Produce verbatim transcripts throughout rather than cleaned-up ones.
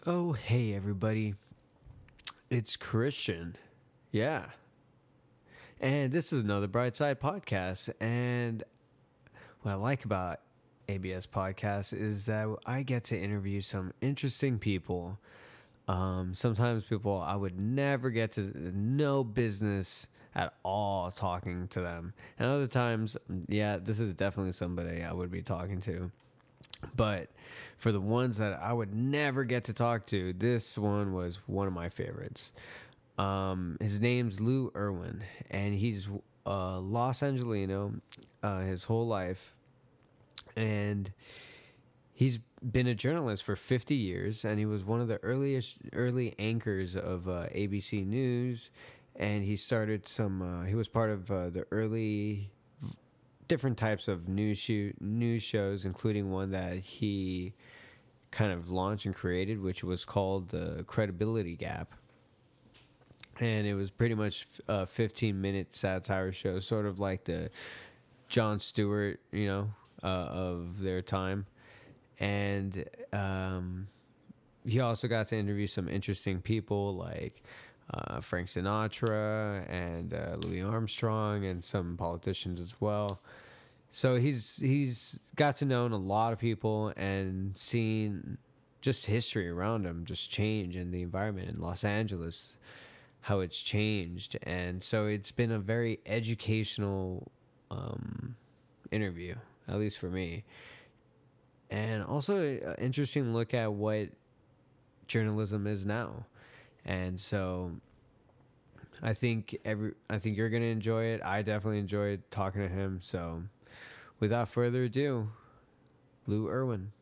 Oh, hey, everybody. It's Christian. Yeah. And this is another Brightside podcast. And what I like about A B S Podcast is that I get to interview some interesting people. Um, sometimes people I would never get to no business at all talking to them. And other times, yeah, this is definitely somebody I would be talking to. But for the ones that I would never get to talk to, this one was one of my favorites. Um, his name's Lou Irwin, and he's uh, Los Angelino uh, his whole life. And he's been a journalist for fifty years, and he was one of the earliest early anchors of uh, A B C News. And he started some, uh, he was part of uh, the early different types of news shoot news shows, including one that he kind of launched and created, which was called the Credibility Gap, and it was pretty much a fifteen minute satire show, sort of like the Jon Stewart, you know, uh, of their time. And um, he also got to interview some interesting people like uh, Frank Sinatra and uh, Louis Armstrong and some politicians as well. So he's he's got to know a lot of people and seen just history around him just change in the environment in Los Angeles, how it's changed. And so it's been a very educational um, interview, at least for me. And also an interesting look at what journalism is now. And so I think every I think you're going to enjoy it. I definitely enjoyed talking to him. So without further ado, Lou Irwin.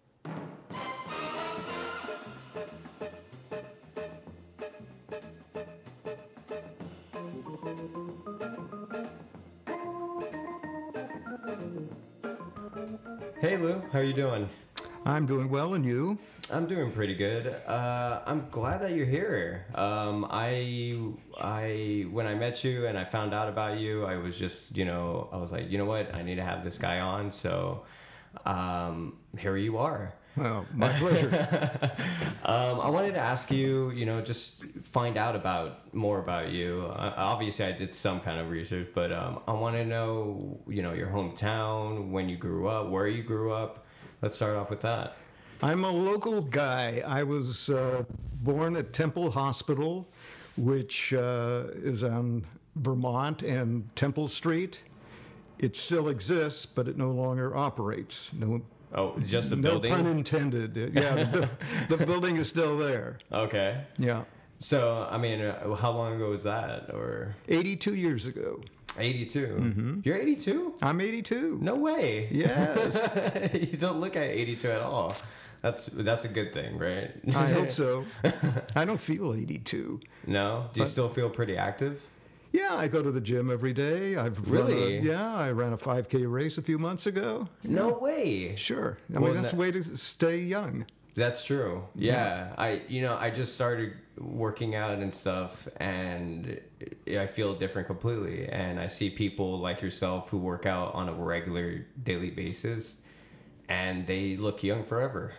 Hey Lou, how are you doing? I'm doing well, and you? I'm doing pretty good. Uh, I'm glad that you're here. Um, I, I, when I met you and I found out about you, I was just, you know, I was like, you know what, I need to have this guy on. So, um, here you are. Well, my pleasure. um, I wanted to ask you, you know, just find out about more about you. Uh, obviously, I did some kind of research, but um, I want to know, you know, your hometown, when you grew up, where you grew up. Let's start off with that. I'm a local guy. I was uh, born at Temple Hospital, which uh, is on Vermont and Temple Street. It still exists, but it no longer operates. No. Oh, just the no building? No pun intended. Yeah, the, the building is still there. Okay. Yeah. So, I mean, uh, how long ago was that? Or eighty-two years ago. eighty-two? Mm-hmm. You're eighty-two? I'm eighty-two. No way. Yes. You don't look at eighty-two at all. That's that's a good thing, right? I hope so. I don't feel eighty-two. No? Do you but, still feel pretty active? Yeah, I go to the gym every day. I've really? Run a, yeah, I ran a five K race a few months ago. No way. Sure. I well, mean, that's that, the way to stay young. That's true. Yeah. yeah. I you know, I just started working out and stuff, and I feel different completely. And I see people like yourself who work out on a regular daily basis, and they look young forever.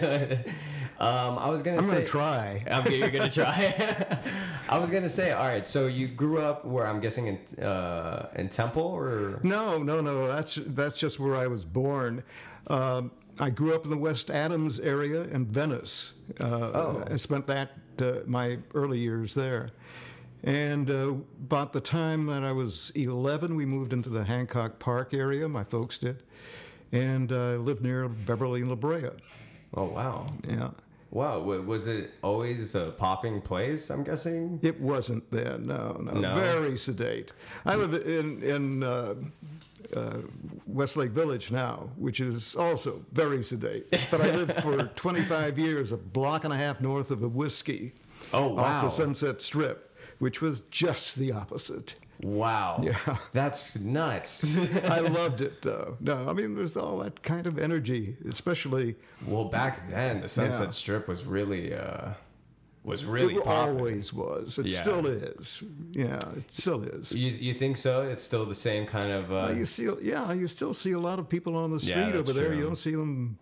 um, I was gonna I'm say, gonna try. I'm, you're gonna try. I was gonna say, all right. So you grew up where? I'm guessing in uh, in Temple, or no, no, no. That's that's just where I was born. Um, I grew up in the West Adams area in Venice. Uh, oh. I spent that uh, my early years there. And uh, about the time that I was eleven, we moved into the Hancock Park area. My folks did. And I uh, lived near Beverly and La Brea. Oh, wow. Yeah. Wow. Was it always a popping place, I'm guessing? It wasn't then, no, no. no? Very sedate. I live in, in uh, uh, Westlake Village now, which is also very sedate. But I lived for twenty-five years, a block and a half north of the Whiskey. Oh, wow. Off the Sunset Strip, which was just the opposite. Wow. Yeah. That's nuts. I loved it, though. No, I mean, there's all that kind of energy, especially... Well, back then, the Sunset yeah. Strip was really... Uh, was really it popping. always was. It yeah. still is. Yeah, it still is. You you think so? It's still the same kind of... Uh... Uh, you see, yeah, you still see a lot of people on the street yeah, over there. True. You don't see them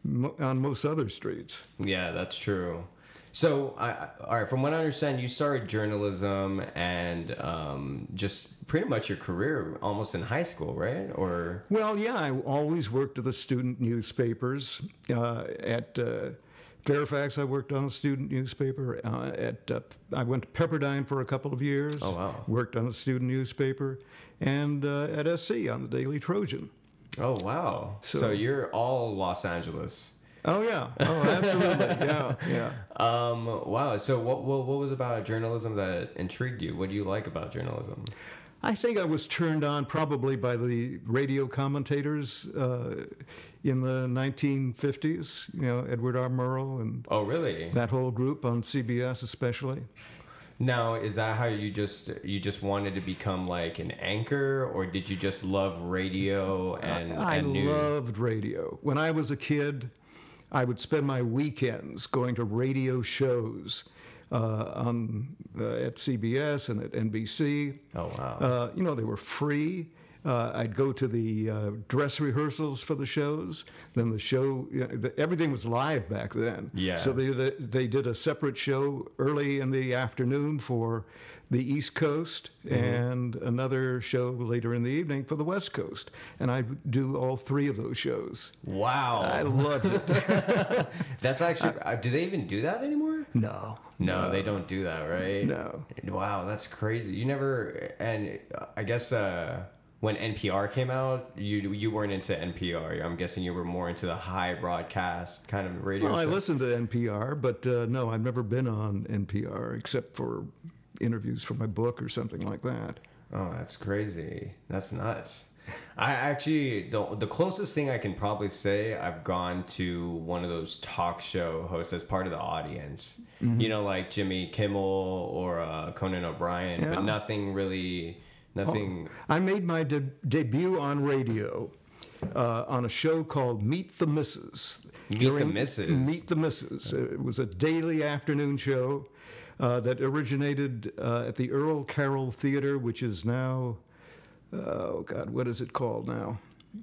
mo- on most other streets. Yeah, that's true. So, I, I- all right, from what I understand, you started journalism and um, just pretty much your career almost in high school, right? Or Well, yeah, I always worked at the student newspapers. Uh, at uh, Fairfax, I worked on a student newspaper. Uh, at uh, I went to Pepperdine for a couple of years. Oh, wow. Worked on a student newspaper, and uh, at S C on the Daily Trojan. oh wow, so, So- you're all Los Angeles. Oh yeah, oh absolutely, yeah, yeah. Um, wow. So, what, what what was about journalism that intrigued you? What do you like about journalism? I think I was turned on probably by the radio commentators uh, in the nineteen fifties. You know, Edward R. Murrow and Oh, really? that whole group on C B S, especially. Now, is that how you just you just wanted to become like an anchor, or did you just love radio and, I and news? loved radio. When I was a kid, I would spend my weekends going to radio shows uh, on uh, at C B S and at N B C. Oh wow. Uh, you know, they were free. Uh, I'd go to the uh, dress rehearsals for the shows. Then the show, you know, the, everything was live back then. Yeah. So they did a, they did a separate show early in the afternoon for the East Coast and another show later in the evening for the West Coast. And I'd do all three of those shows. Wow. I loved it. That's actually. uh, do they even do that anymore? No. No, they don't do that, right? No. Wow, that's crazy. You never. And uh, I guess uh, when N P R came out, you you weren't into N P R. I'm guessing you were more into the high broadcast kind of radio. Well, I show. listened to N P R, but uh, no, I've never been on N P R except for interviews for my book or something like that. Oh, that's crazy. That's nuts. I actually the the closest thing I can probably say I've gone to one of those talk show hosts as part of the audience. Mm-hmm. You know, like Jimmy Kimmel or uh, Conan O'Brien, Yeah. but nothing really, nothing. I made my de- debut on radio uh, on a show called Meet the Missus. Meet the During- Missus? Meet the Missus. It was a daily afternoon show uh, that originated uh, at the Earl Carroll Theater, which is now, uh, oh God, what is it called now?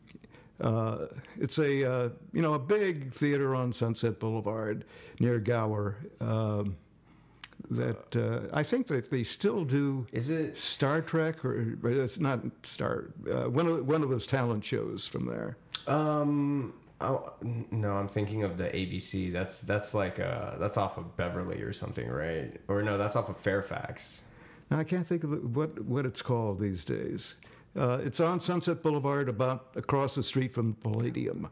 Uh, it's a uh, you know a big theater on Sunset Boulevard near Gower. Um, that uh, I think that they still do. Is it? Star Trek, or or it's not Star. Uh, one of one of those talent shows from there. Um. Oh, no, I'm thinking of the A B C. That's that's like uh that's off of Beverly or something, right? Or no, that's off of Fairfax. Now, I can't think of it- what what it's called these days. Uh, it's on Sunset Boulevard, about across the street from Palladium.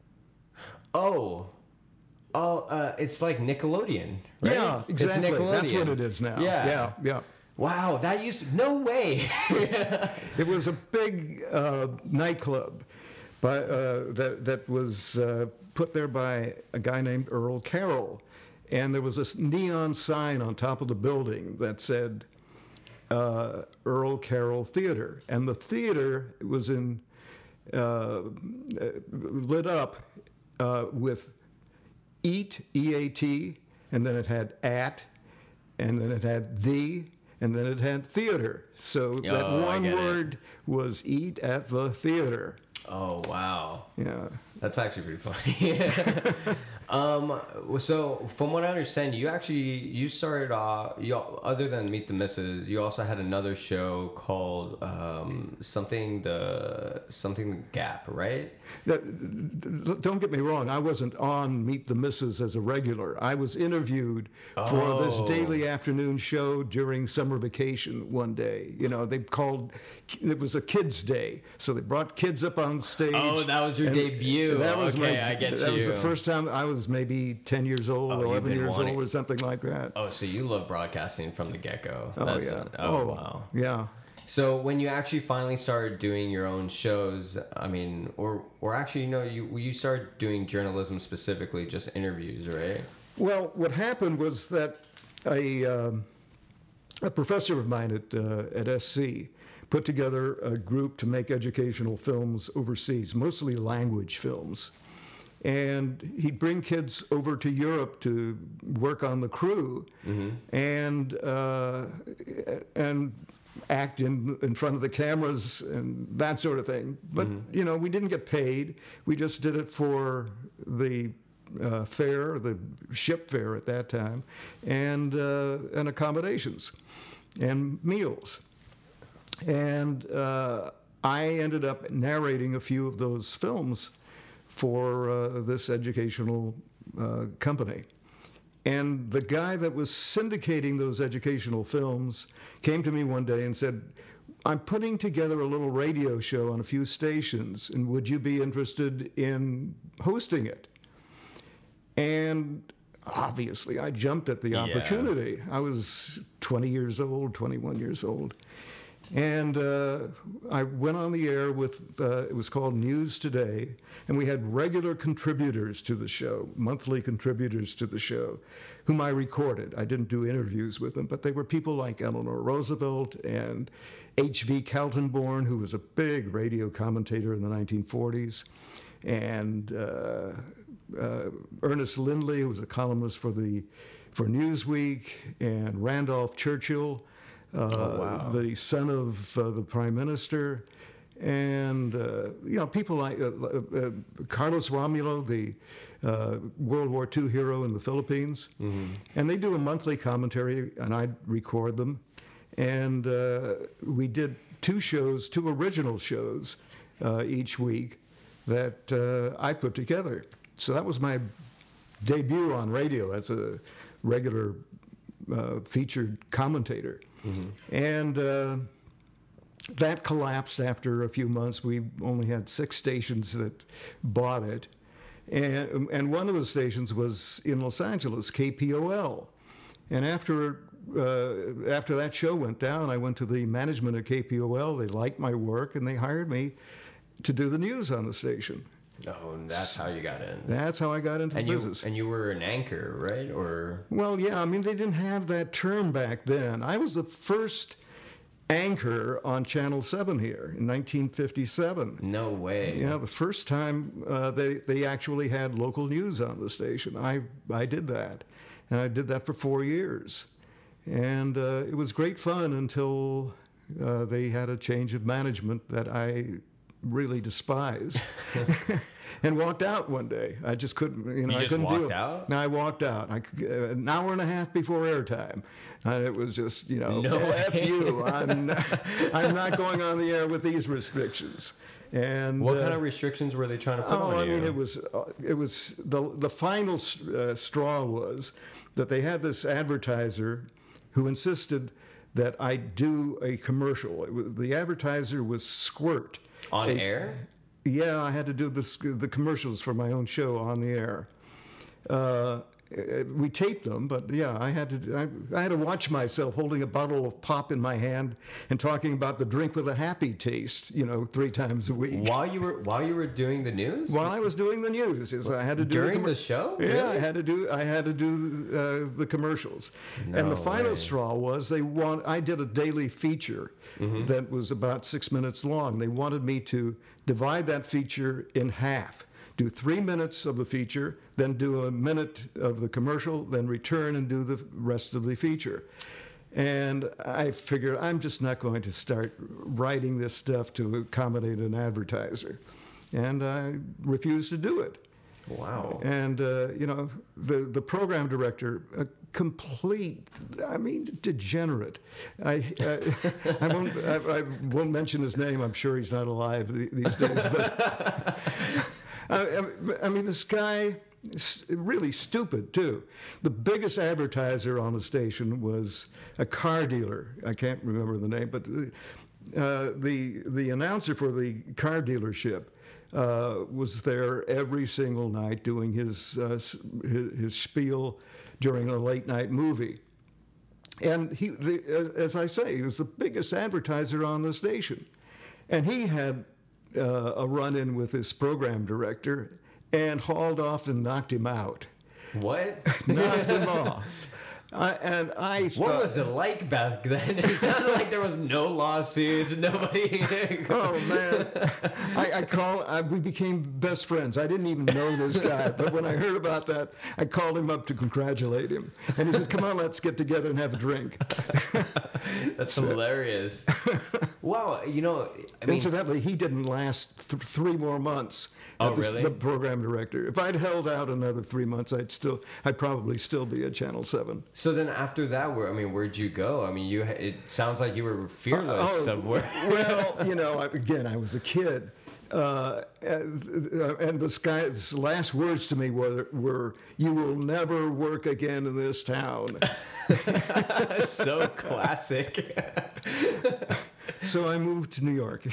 Oh. Oh, uh, it's like Nickelodeon, right? Yeah, It's exactly. That's Nickelodeon. what it is now. Yeah. yeah, yeah. Wow, that used to, no way. It was a big uh, nightclub, by, uh, that that was uh, put there by a guy named Earl Carroll, and there was this neon sign on top of the building that said uh, Earl Carroll Theater, and the theater was in uh, lit up uh, with Eat, E A T, and then it had at, and then it had the, and then it had theater. So that Oh, I one get it. word was eat at the theater. Oh, wow. Yeah. That's actually pretty funny. um, so from what I understand, you actually you started off. You other than Meet the Missus, you also had another show called um, something the something the Gap, right? That- don't get me wrong, I wasn't on Meet the Missus as a regular. I was interviewed for this Oh. daily afternoon show during summer vacation one day. You know, they called, it was a kids' day. So they brought kids up on stage. Oh, that was your and debut. That was Okay, my, I get That was the you. first time I was maybe ten years old, Oh, you've eleven been years wanting- old, or something like that. Oh, so you love broadcasting from the get go. Oh, yeah. Oh, wow. Yeah. So when you actually finally started doing your own shows, I mean, or or actually, you know, you you started doing journalism specifically, just interviews, right? Well, what happened was that a, um, a professor of mine at, uh, at S C put together a group to make educational films overseas, mostly language films. And he'd bring kids over to Europe to work on the crew and, uh, and act in, in front of the cameras and that sort of thing. But, you know, we didn't get paid. We just did it for the uh, fare, the ship fare at that time, and uh, and accommodations, and meals, and uh, I ended up narrating a few of those films for uh, this educational uh, company. And the guy that was syndicating those educational films came to me one day and said, I'm putting together a little radio show on a few stations, and would you be interested in hosting it? And obviously, I jumped at the Yeah. opportunity. I was twenty years old, twenty-one years old. And uh, I went on the air with, uh, it was called News Today, and we had regular contributors to the show, monthly contributors to the show, whom I recorded. I didn't do interviews with them, but they were people like Eleanor Roosevelt and H V Kaltenborn, who was a big radio commentator in the nineteen forties, and uh, uh, Ernest Lindley, who was a columnist for, the, for Newsweek, and Randolph Churchill, Uh, Oh, wow. the son of uh, the prime minister, and uh, you know people like uh, uh, Carlos Romulo, the uh, World War Two hero in the Philippines, Mm-hmm. and they do a monthly commentary, and I'd record them, and uh, we did two shows, two original shows uh, each week that uh, I put together. So that was my debut on radio as a regular uh, featured commentator. Mm-hmm. And uh, that collapsed after a few months. We only had six stations that bought it. And, and one of the stations was in Los Angeles, K P O L. And after, uh, after that show went down, I went to the management of K P O L. They liked my work, and they hired me to do the news on the station. Oh, and that's how you got in. That's how I got into And the you business. and you were an anchor, right? Or Well, yeah, I mean, they didn't have that term back then. I was the first anchor on Channel seven here in nineteen fifty-seven. no way. Yeah, the first time uh, they, they actually had local news on the station. I, I did that, and I did that for four years. And uh, it was great fun until uh, they had a change of management that I really despised. And walked out one day. I just couldn't, you know, You I just couldn't do walked it. out? I walked out. I, c- uh, an hour and a half before airtime. And it was just, you know, No F way. you. I'm not, I'm not going on the air with these restrictions. And What uh, kind of restrictions were they trying to put Oh, on I you? mean, it was uh, it was the the final uh, straw was that they had this advertiser who insisted that I do a commercial. It was, the advertiser was Squirt. On A- air? Yeah, I had to do this, the commercials for my own show on the air. Uh, we taped them, but yeah, I had to. I, I had to watch myself holding a bottle of pop in my hand and talking about the drink with a happy taste, you know, three times a week. While you were while you were doing the news? While I was doing the news, is I had to do During commer- the show? Yeah, I Really? had to do. I had to do uh, the commercials, and No the final way. straw was they want. I did a daily feature Mm-hmm. that was about six minutes long. They wanted me to divide that feature in half. Do three minutes of the feature, then do a minute of the commercial, then return and do the rest of the feature. And I figured I'm just not going to start writing this stuff to accommodate an advertiser. And I refused to do it. Wow. And, uh, you know, the, the program director, a complete, I mean, degenerate. I, I, I, won't, I, I won't mention his name. I'm sure he's not alive th- these days. But I, I mean, this guy is really stupid, too. The biggest advertiser on the station was a car dealer. I can't remember the name, but uh, the, the announcer for the car dealership Uh, was there every single night doing his, uh, s- his his spiel during a late night movie, and he, the, as, as I say, he was the biggest advertiser on the station, and he had uh, a run-in with his program director, and hauled off and knocked him out. What? Knocked him off. I, and I What thought, was it like back then? It sounded like there was no lawsuits, nobody. oh man, I, I call. I, we became best friends. I didn't even know this guy, but when I heard about that, I called him up to congratulate him, and he said, "Come on, let's get together and have a drink." That's hilarious. Wow, you know, I mean, Incidentally, he didn't last th- three more months. Oh, as really? The program director. If I'd held out another three months, I'd still, I'd probably still be at Channel Seven. so then after that, where I mean, where'd you go? I mean, you it sounds like you were fearless Oh, of where. well, you know, I- again, I was a kid. Uh, and this guy's last words to me were, were, "You will never work again in this town." So classic. So I moved to New York.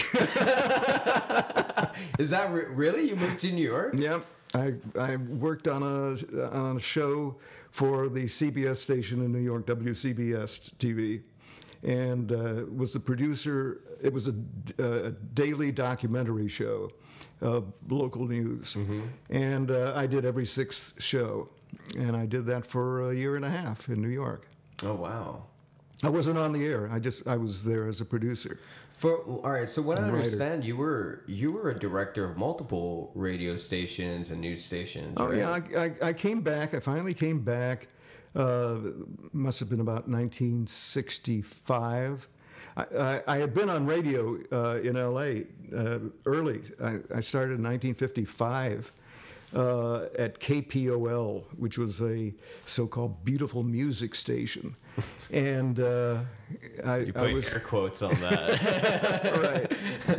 Is that re- really? You moved to New York? Yep. I, I worked on a, on a show for the C B S station in New York, W C B S T V, and uh, was the producer. It was a, a daily documentary show of local news. Mm-hmm. And uh, I did every sixth show. And I did that for a year and a half in New York. Oh wow. I wasn't on the air. I just I was there as a producer. For all right, so what I And writer. understand, you were you were a director of multiple radio stations and news stations. Oh right? yeah, I, I, I came back. I finally came back. Uh, must have been about nineteen sixty-five. I, I, I had been on radio uh, in L A uh, early. I, I started in nineteen fifty-five uh, at K P O L, which was a so-called beautiful music station, and uh, I, You I put was air quotes on that. right.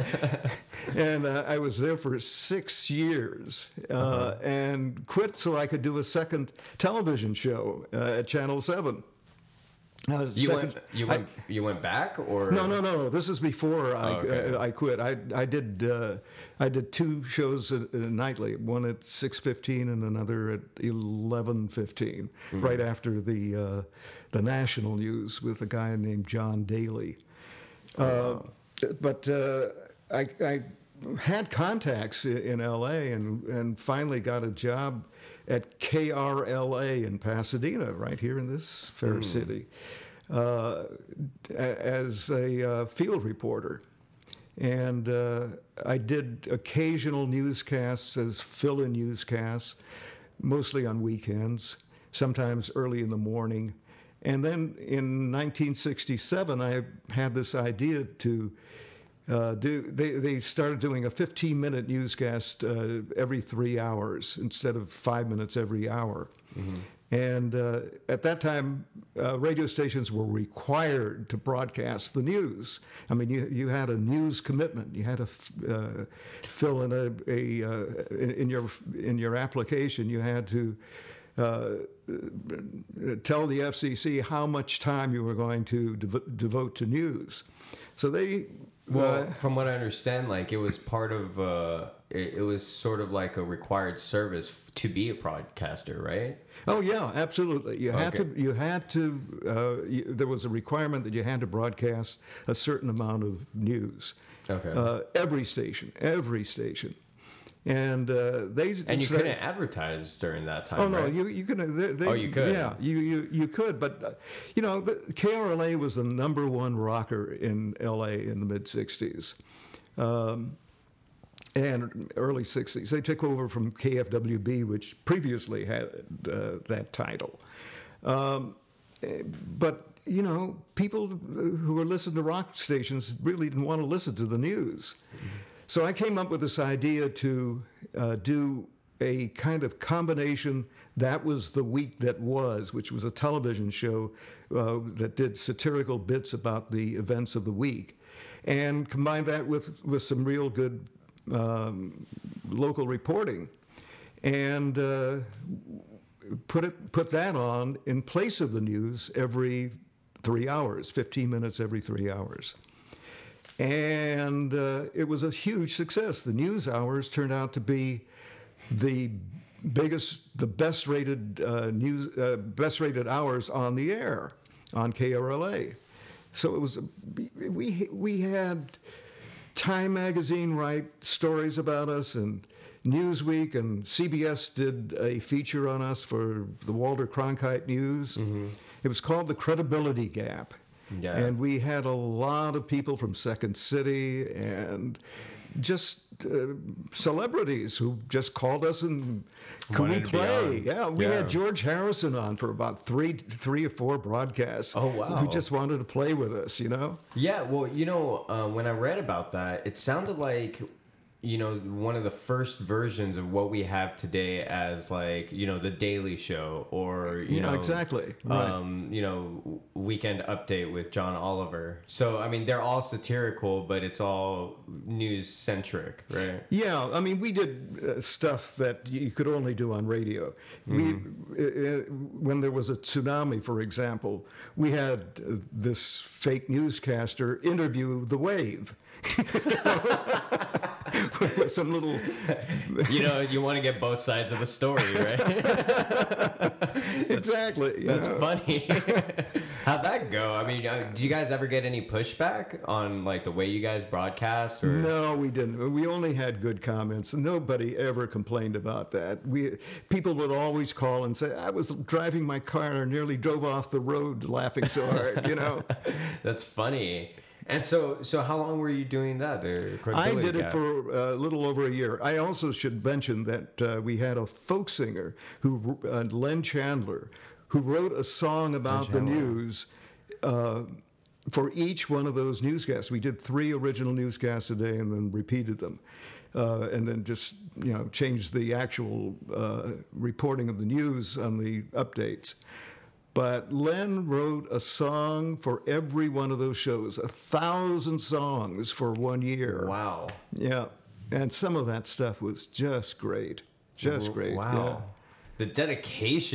And uh, I was there for six years uh, uh-huh. and quit so I could do a second television show uh, at Channel seven. Uh, You second, went you went I, you went back or no no no this is before I, Oh, okay. uh, I quit. I I did uh, I did two shows uh, nightly, one at six fifteen and another at eleven fifteen, mm-hmm. right after the uh, the national news with a guy named John Daly. Oh, uh, wow. But uh, I, I had contacts in L A and and finally got a job at K R L A in Pasadena, right here in this fair mm. city, uh, as a uh, field reporter. And uh, I did occasional newscasts as fill-in newscasts, mostly on weekends, sometimes early in the morning. And then in nineteen sixty-seven, I had this idea to uh, do, they, they started doing a fifteen-minute newscast uh, every three hours instead of five minutes every hour. Mm-hmm. And uh, at that time, uh, radio stations were required to broadcast the news. I mean, you, you had a news commitment. You had to f- uh, fill in a, a uh, in, in your in your application. You had to uh, tell the F C C how much time you were going to dev- devote to news. So they. Well, uh, from what I understand, like it was part of, uh, it, it was sort of like a required service f- to be a broadcaster, right? Oh yeah, absolutely. You had Okay. to. You had to. Uh, you, there was a requirement that you had to broadcast a certain amount of news. Okay. Uh, every station, every station, and uh, they. And you said- couldn't advertise during that time, Oh no, right? you you can. They, they, Oh, you could? Yeah, you you you could. But uh, you know, the, K R L A was the number one rocker in L A in the mid sixties. Um, and early sixties. They took over from K F W B, which previously had uh, that title. Um, but, you know, people who were listening to rock stations really didn't want to listen to the news. Mm-hmm. So I came up with this idea to uh, do a kind of combination. That was The Week That Was, which was a television show uh, that did satirical bits about the events of the week, and combine that with, with some real good um, local reporting, and uh, put it put that on in place of the news every three hours, fifteen minutes every three hours. And uh, it was a huge success. The news hours turned out to be the biggest, the best rated uh, news, uh, best rated hours on the air on K R L A. So it was, we we had Time magazine write stories about us, and Newsweek and C B S did a feature on us for the Walter Cronkite News. Mm-hmm. It was called The Credibility Gap. Yeah. And we had a lot of people from Second City and just uh, celebrities who just called us and could we Wanted to be play? on. Yeah, we Yeah. had George Harrison on for about three, three or four broadcasts. Oh, wow. Who just wanted to play with us, you know? Yeah, well, you know, uh, when I read about that, it sounded like, you know, one of the first versions of what we have today as like, you know, the Daily Show or, you Yeah, know, exactly. Right. um, you know, Weekend Update with John Oliver. So, I mean, they're all satirical, but it's all news centric, right? Yeah, I mean, we did uh, stuff that you could only do on radio. Mm-hmm. We, uh, uh, when there was a tsunami, for example, we had uh, this fake newscaster interview the wave. Some little, You know, you want to get both sides of the story, right? exactly. you That's know. funny. How'd that go? I mean, uh, do you guys ever get any pushback on like the way you guys broadcast? Or No, we didn't. We only had good comments. Nobody ever complained about that. We people would always call and say, "I was driving my car and nearly drove off the road, laughing so hard." You know. That's funny. And so, so how long were you doing that? The I credibility did it gap? for a little over a year. I also should mention that uh, we had a folk singer who, uh, Len Chandler, who wrote a song about the Chandler. news uh, for each one of those newscasts. We did three original newscasts a day and then repeated them. Uh, and then just, you know, changed the actual uh, reporting of the news on the updates. But Len wrote a song for every one of those shows, a thousand songs for one year. Wow. Yeah. And some of that stuff was just great. Just great. Wow. The dedication.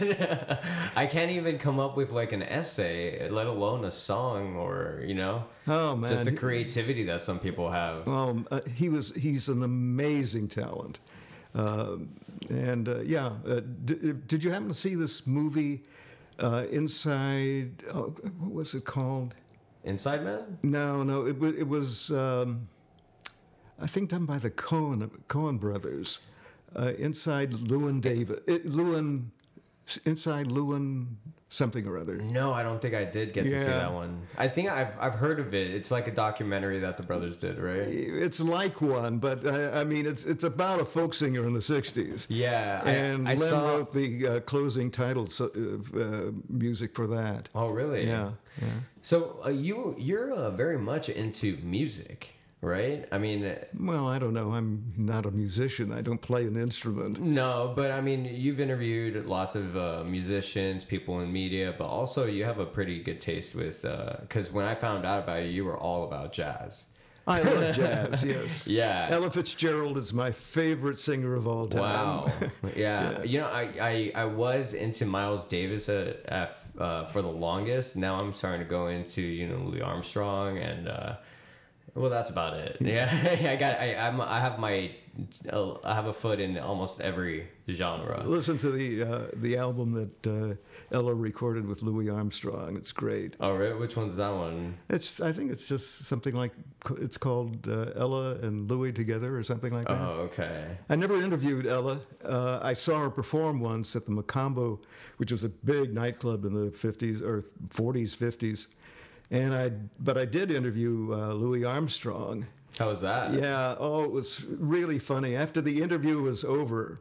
I can't even come up with like an essay, let alone a song or, you know, Oh, man. just the creativity that some people have. Yeah. Um, uh, he was, he's an amazing talent. Uh, and uh, yeah, uh, d- did you happen to see this movie, uh, Inside, oh, what was it called? Inside Man? No, no, it, wa- it was, um, I think, done by the Cohen Cohen brothers. Uh, inside Lewin David, it, Lewin, inside Lewin something or other. No, I don't think I did get to see Yeah. that one. I think I've I've heard of it. It's like a documentary that the brothers did, right? It's like one, but I, I mean, it's it's about a folk singer in the sixties. Yeah, I, And I Len saw. wrote the uh, closing title so, uh, music for that. Oh, really? Yeah, yeah. So uh, you you're uh, very much into music, right? I mean, Well, I don't know. I'm not a musician. I don't play an instrument. no, but I mean, you've interviewed lots of uh, musicians, people in media, but also you have a pretty good taste with. Because when I found out about you, you were all about jazz. I love jazz, yes. Yeah. Ella Fitzgerald is my favorite singer of all time. Wow. Yeah. You know, I, I, I was into Miles Davis at, at, uh, for the longest. Now I'm starting to go into, you know, Louis Armstrong and, uh, well, that's about it. Yeah. I got, I, I'm, I have my, uh, I have a foot in almost every genre. Listen to the uh, the album that uh, Ella recorded with Louis Armstrong. It's great. Oh, really? Which one's that one? It's I think it's just something like it's called uh, Ella and Louis together or something like that. Oh, okay. I never interviewed Ella. Uh, I saw her perform once at the Macombo, which was a big nightclub in the fifties or forties, fifties. And I, but I did interview uh, Louis Armstrong. How was that? Yeah. Oh, it was really funny. After the interview was over,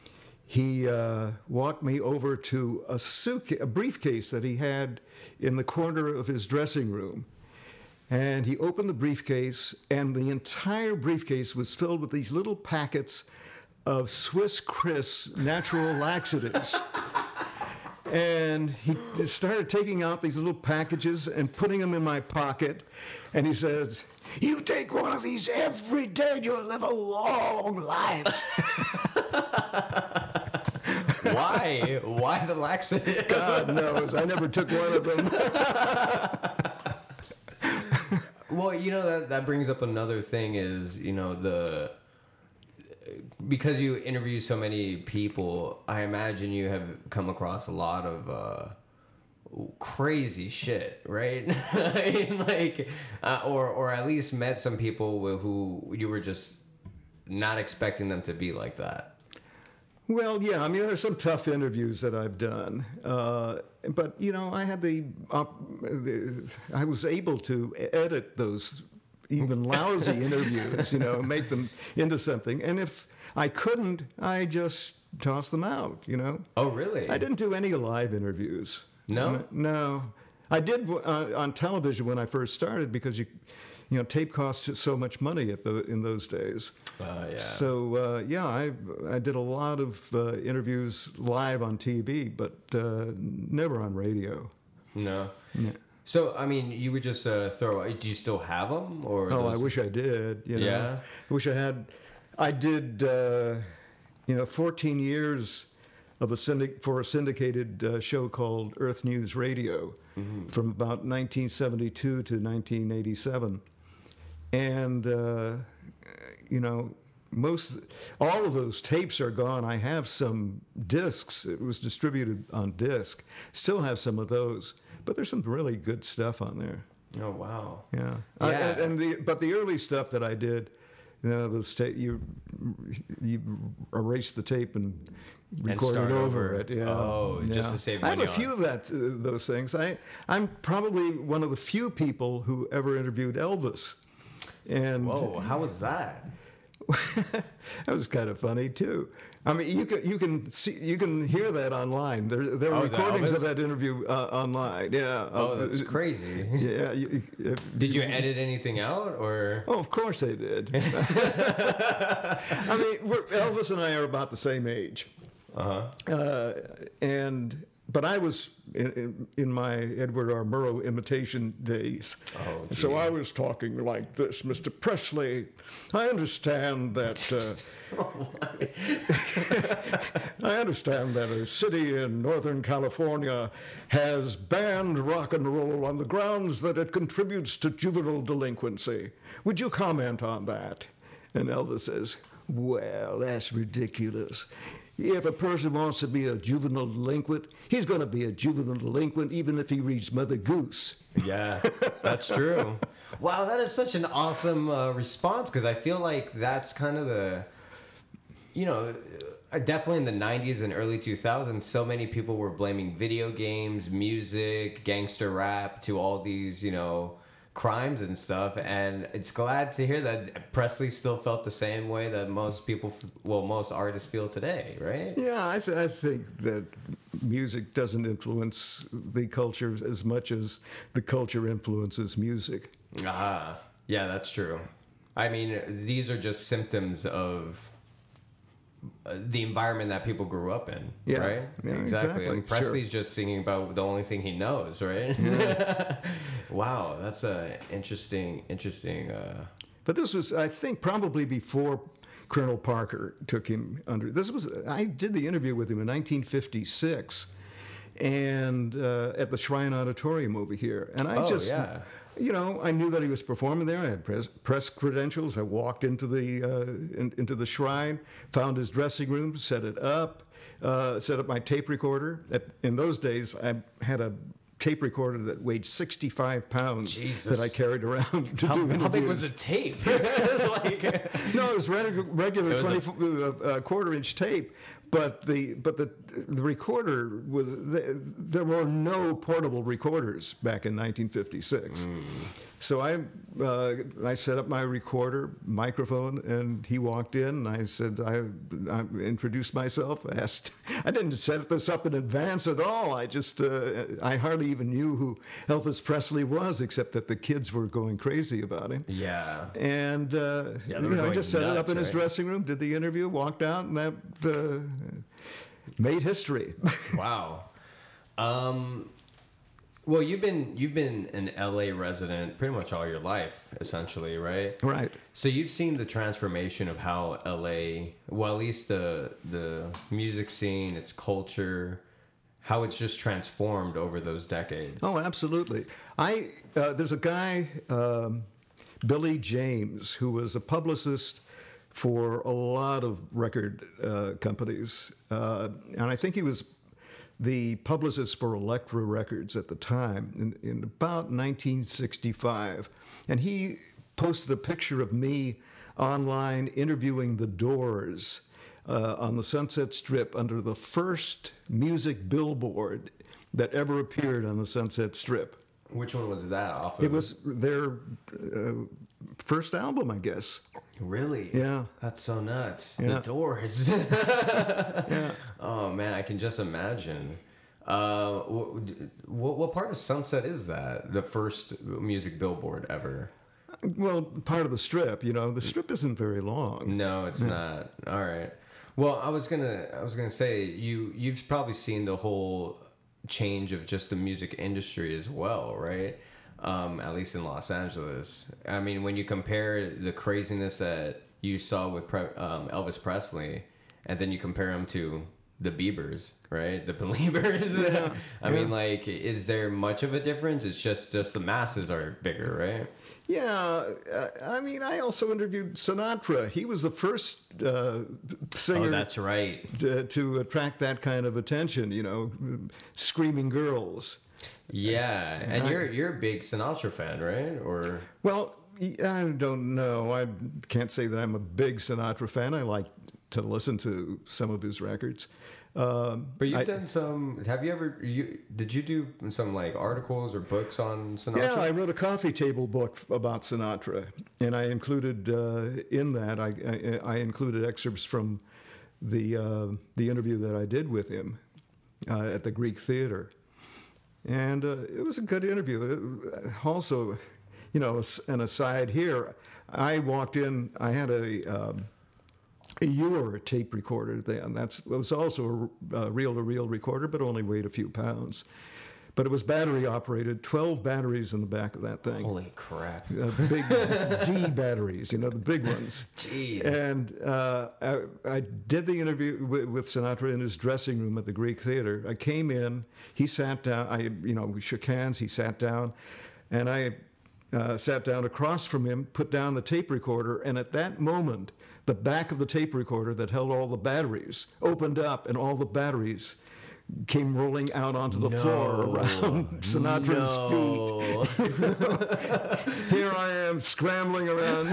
he uh, walked me over to a suitcase, a briefcase that he had in the corner of his dressing room. And he opened the briefcase, and the entire briefcase was filled with these little packets of Swiss Chris natural laxatives. And he just started taking out these little packages and putting them in my pocket. And he says, "You take one of these every day and you'll live a long life." Why? Why the laxative? God knows. I never took one of them. Well, you know, that, that brings up another thing is, you know, the because you interview so many people, I imagine you have come across a lot of uh, crazy shit, right? I mean, like, uh, or or at least met some people who you were just not expecting them to be like that. Well, yeah, I mean, there's some tough interviews that I've done, uh, but you know, I had the, uh, the, I was able to edit those even lousy interviews, you know, make them into something. And if I couldn't, I just tossed them out, you know. Oh, really? I didn't do any live interviews. No? No. I did uh, on television when I first started because you, you know, tape cost so much money at the in those days. Uh, yeah. So uh, yeah, I I did a lot of uh, interviews live on T V, but uh, never on radio. No. Yeah. So I mean, you would just uh, throw. Do you still have them? Or Oh, those... I wish I did. You know? Yeah. I wish I had. I did. Uh, you know, fourteen years of a syndic- for a syndicated uh, show called Earth News Radio, mm-hmm. from about nineteen seventy-two to nineteen eighty-seven, and uh, you know, most all of those tapes are gone. I have some discs. It was distributed on disc. Still have some of those, but there's some really good stuff on there. Oh wow! Yeah, yeah. I, and, and the but the early stuff that I did, you know, those ta- you you erase the tape and record start it over, over. it. Yeah. Oh, yeah. just to save I have money a on. few of that uh, those things. I I'm probably one of the few people who ever interviewed Elvis, and Whoa! How was that? that was kind of funny too. I mean, you can you can see you can hear that online. There there are Oh, the recordings of Elvis? that interview uh, online. Yeah. Oh, Uh, that's crazy. Yeah. You, uh, Did you edit anything out, or? Oh, of course I did. I mean, we're, Elvis and I are about the same age. Uh-huh. Uh, and but I was in, in, in my Edward R. Murrow imitation days. Oh, gee. So I was talking like this, Mister Presley. I understand that. Uh, I understand that a city in Northern California has banned rock and roll on the grounds that it contributes to juvenile delinquency. Would you comment on that? And Elvis says, well, that's ridiculous. If a person wants to be a juvenile delinquent, he's going to be a juvenile delinquent even if he reads Mother Goose. Yeah, that's true. Wow, that is such an awesome uh, response, because I feel like that's kind of the, you know, uh, definitely in the nineties and early two thousands, so many people were blaming video games, music, gangster rap to all these, you know, crimes and stuff. And it's glad to hear that Presley still felt the same way that most people, well, most artists feel today, right? Yeah, I, th- I think that music doesn't influence the culture as much as the culture influences music. Ah, yeah, that's true. I mean, these are just symptoms of uh, the environment that people grew up in, Yeah, right? yeah, exactly. exactly, I mean, Presley's just singing about the only thing he knows, right? Yeah. Wow, that's a interesting, interesting. Uh... But this was, I think, probably before Colonel Parker took him under. This was, I did the interview with him in nineteen fifty-six, and uh, at the Shrine Auditorium over here, and I Oh, just. yeah. You know, I knew that he was performing there. I had press, press credentials. I walked into the uh, in, into the shrine, found his dressing room, set it up, uh, set up my tape recorder. At, in those days, I had a tape recorder that weighed sixty-five pounds Jesus. that I carried around to How, do interviews. how big was the tape? It's like, No, it was reg- regular It was a- twenty uh, uh, quarter inch tape. But the but the the recorder was the, there were no portable recorders back in nineteen fifty-six. Mm. So I uh, I set up my recorder microphone, and he walked in, and I said I, I introduced myself. Asked I didn't set this up in advance at all. I just uh, I hardly even knew who Elvis Presley was, except that the kids were going crazy about him. yeah. And uh, Yeah, they you were know, I going just set it up nuts, in his right? dressing room, did the interview, walked out, and that uh, made history. Wow. Um, well, you've been you've been an L A resident pretty much all your life, essentially, right? Right. So you've seen the transformation of how L A, well, at least the the music scene, its culture, how it's just transformed over those decades. Oh, absolutely. I uh, there's a guy, um, Billy James, who was a publicist for a lot of record uh, companies, uh, and I think he was the publicist for Elektra Records at the time in, in about nineteen sixty-five. And he posted a picture of me online interviewing the Doors uh, on the Sunset Strip under the first music billboard that ever appeared on the Sunset Strip. Which one was that off of? It was their uh, first album, I guess. Really? Yeah. That's so nuts. Yeah. The Doors. Yeah. Oh man, I can just imagine. Uh, what, what what part of Sunset is that? The first music billboard ever? Well, part of the Strip, you know, the Strip isn't very long. No, it's not. All right. Well, I was gonna I was gonna say you you've probably seen the whole change of just the music industry as well, right? Um, at least in Los Angeles. I mean, when you compare the craziness that you saw with Pre- um, Elvis Presley, and then you compare him to the Biebers, right? The Believers. Yeah, I yeah. mean, like, is there much of a difference? It's just just the masses are bigger, right? Yeah, uh, I mean, I also interviewed Sinatra. He was the first uh, singer Oh, that's right. to, to attract that kind of attention, you know, screaming girls. Yeah, and I- you're you're a big Sinatra fan, right? Or Well, I don't know. I can't say that I'm a big Sinatra fan. I like to listen to some of his records. Um, but you've I- done some. Have you ever? You did you do some like articles or books on Sinatra? Yeah, I wrote a coffee table book about Sinatra, and I included uh, in that I, I, I included excerpts from the uh, the interview that I did with him uh, at the Greek Theater, and uh, it was a good interview. Uh, Also, you know, an aside here, I walked in. I had a um, a Ure tape recorder then. That's it was also a reel-to-reel recorder, but only weighed a few pounds. But it was battery operated, twelve batteries in the back of that thing. Holy crap! Uh, big D batteries, you know, the big ones. Jeez. And uh, I, I did the interview with, with Sinatra in his dressing room at the Greek Theater. I came in, he sat down. I, you know, we shook hands. He sat down, and I uh, sat down across from him, put down the tape recorder, and at that moment, the back of the tape recorder that held all the batteries opened up, and all the batteries came rolling out onto the No. floor around Sinatra's No. feet. Here I am scrambling around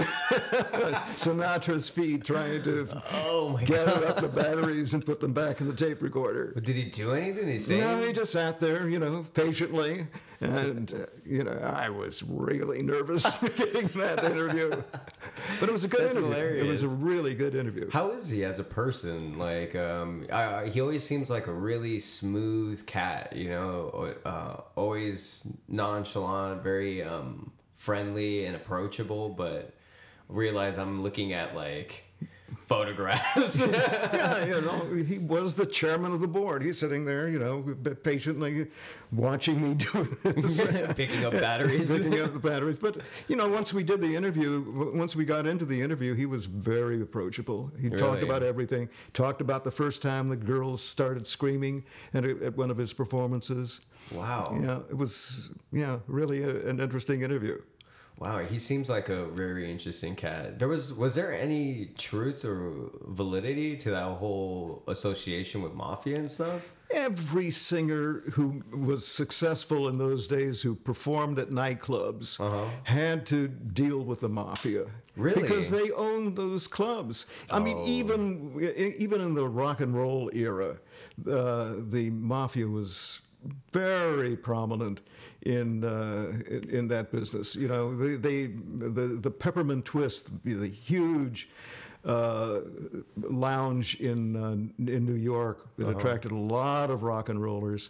Sinatra's feet, trying to Oh my gather god! up the batteries and put them back in the tape recorder. Did he do anything? Did he say? No, anything? he just sat there, you know, patiently. And, uh, you know, I was really nervous getting that interview. But it was a good That's interview. It was a hilarious. really good interview. How is he as a person? Like, um, I, I- he always seems like a really smooth cat, you know, uh, always nonchalant, very um, friendly and approachable. But realize I'm looking at like photographs. Yeah, you know, he was the chairman of the board. He's sitting there, you know, patiently watching me do this. Picking up batteries. Picking up the batteries. But, you know, once we did the interview, w- once we got into the interview, he was very approachable. He talked Really? about everything. Talked about the first time the girls started screaming at, at one of his performances. Wow. Yeah, it was, yeah, really a, an interesting interview. Wow, he seems like a very interesting cat. There was was there any truth or validity to that whole association with mafia and stuff? Every singer who was successful in those days who performed at nightclubs Uh-huh. had to deal with the mafia. Really? Because they owned those clubs. I mean, Oh. even even in the rock and roll era, uh, the mafia was very prominent in, uh, in in that business. You know, they, they the the Peppermint Twist, the huge uh, lounge in uh, in New York that Uh-huh. attracted a lot of rock and rollers,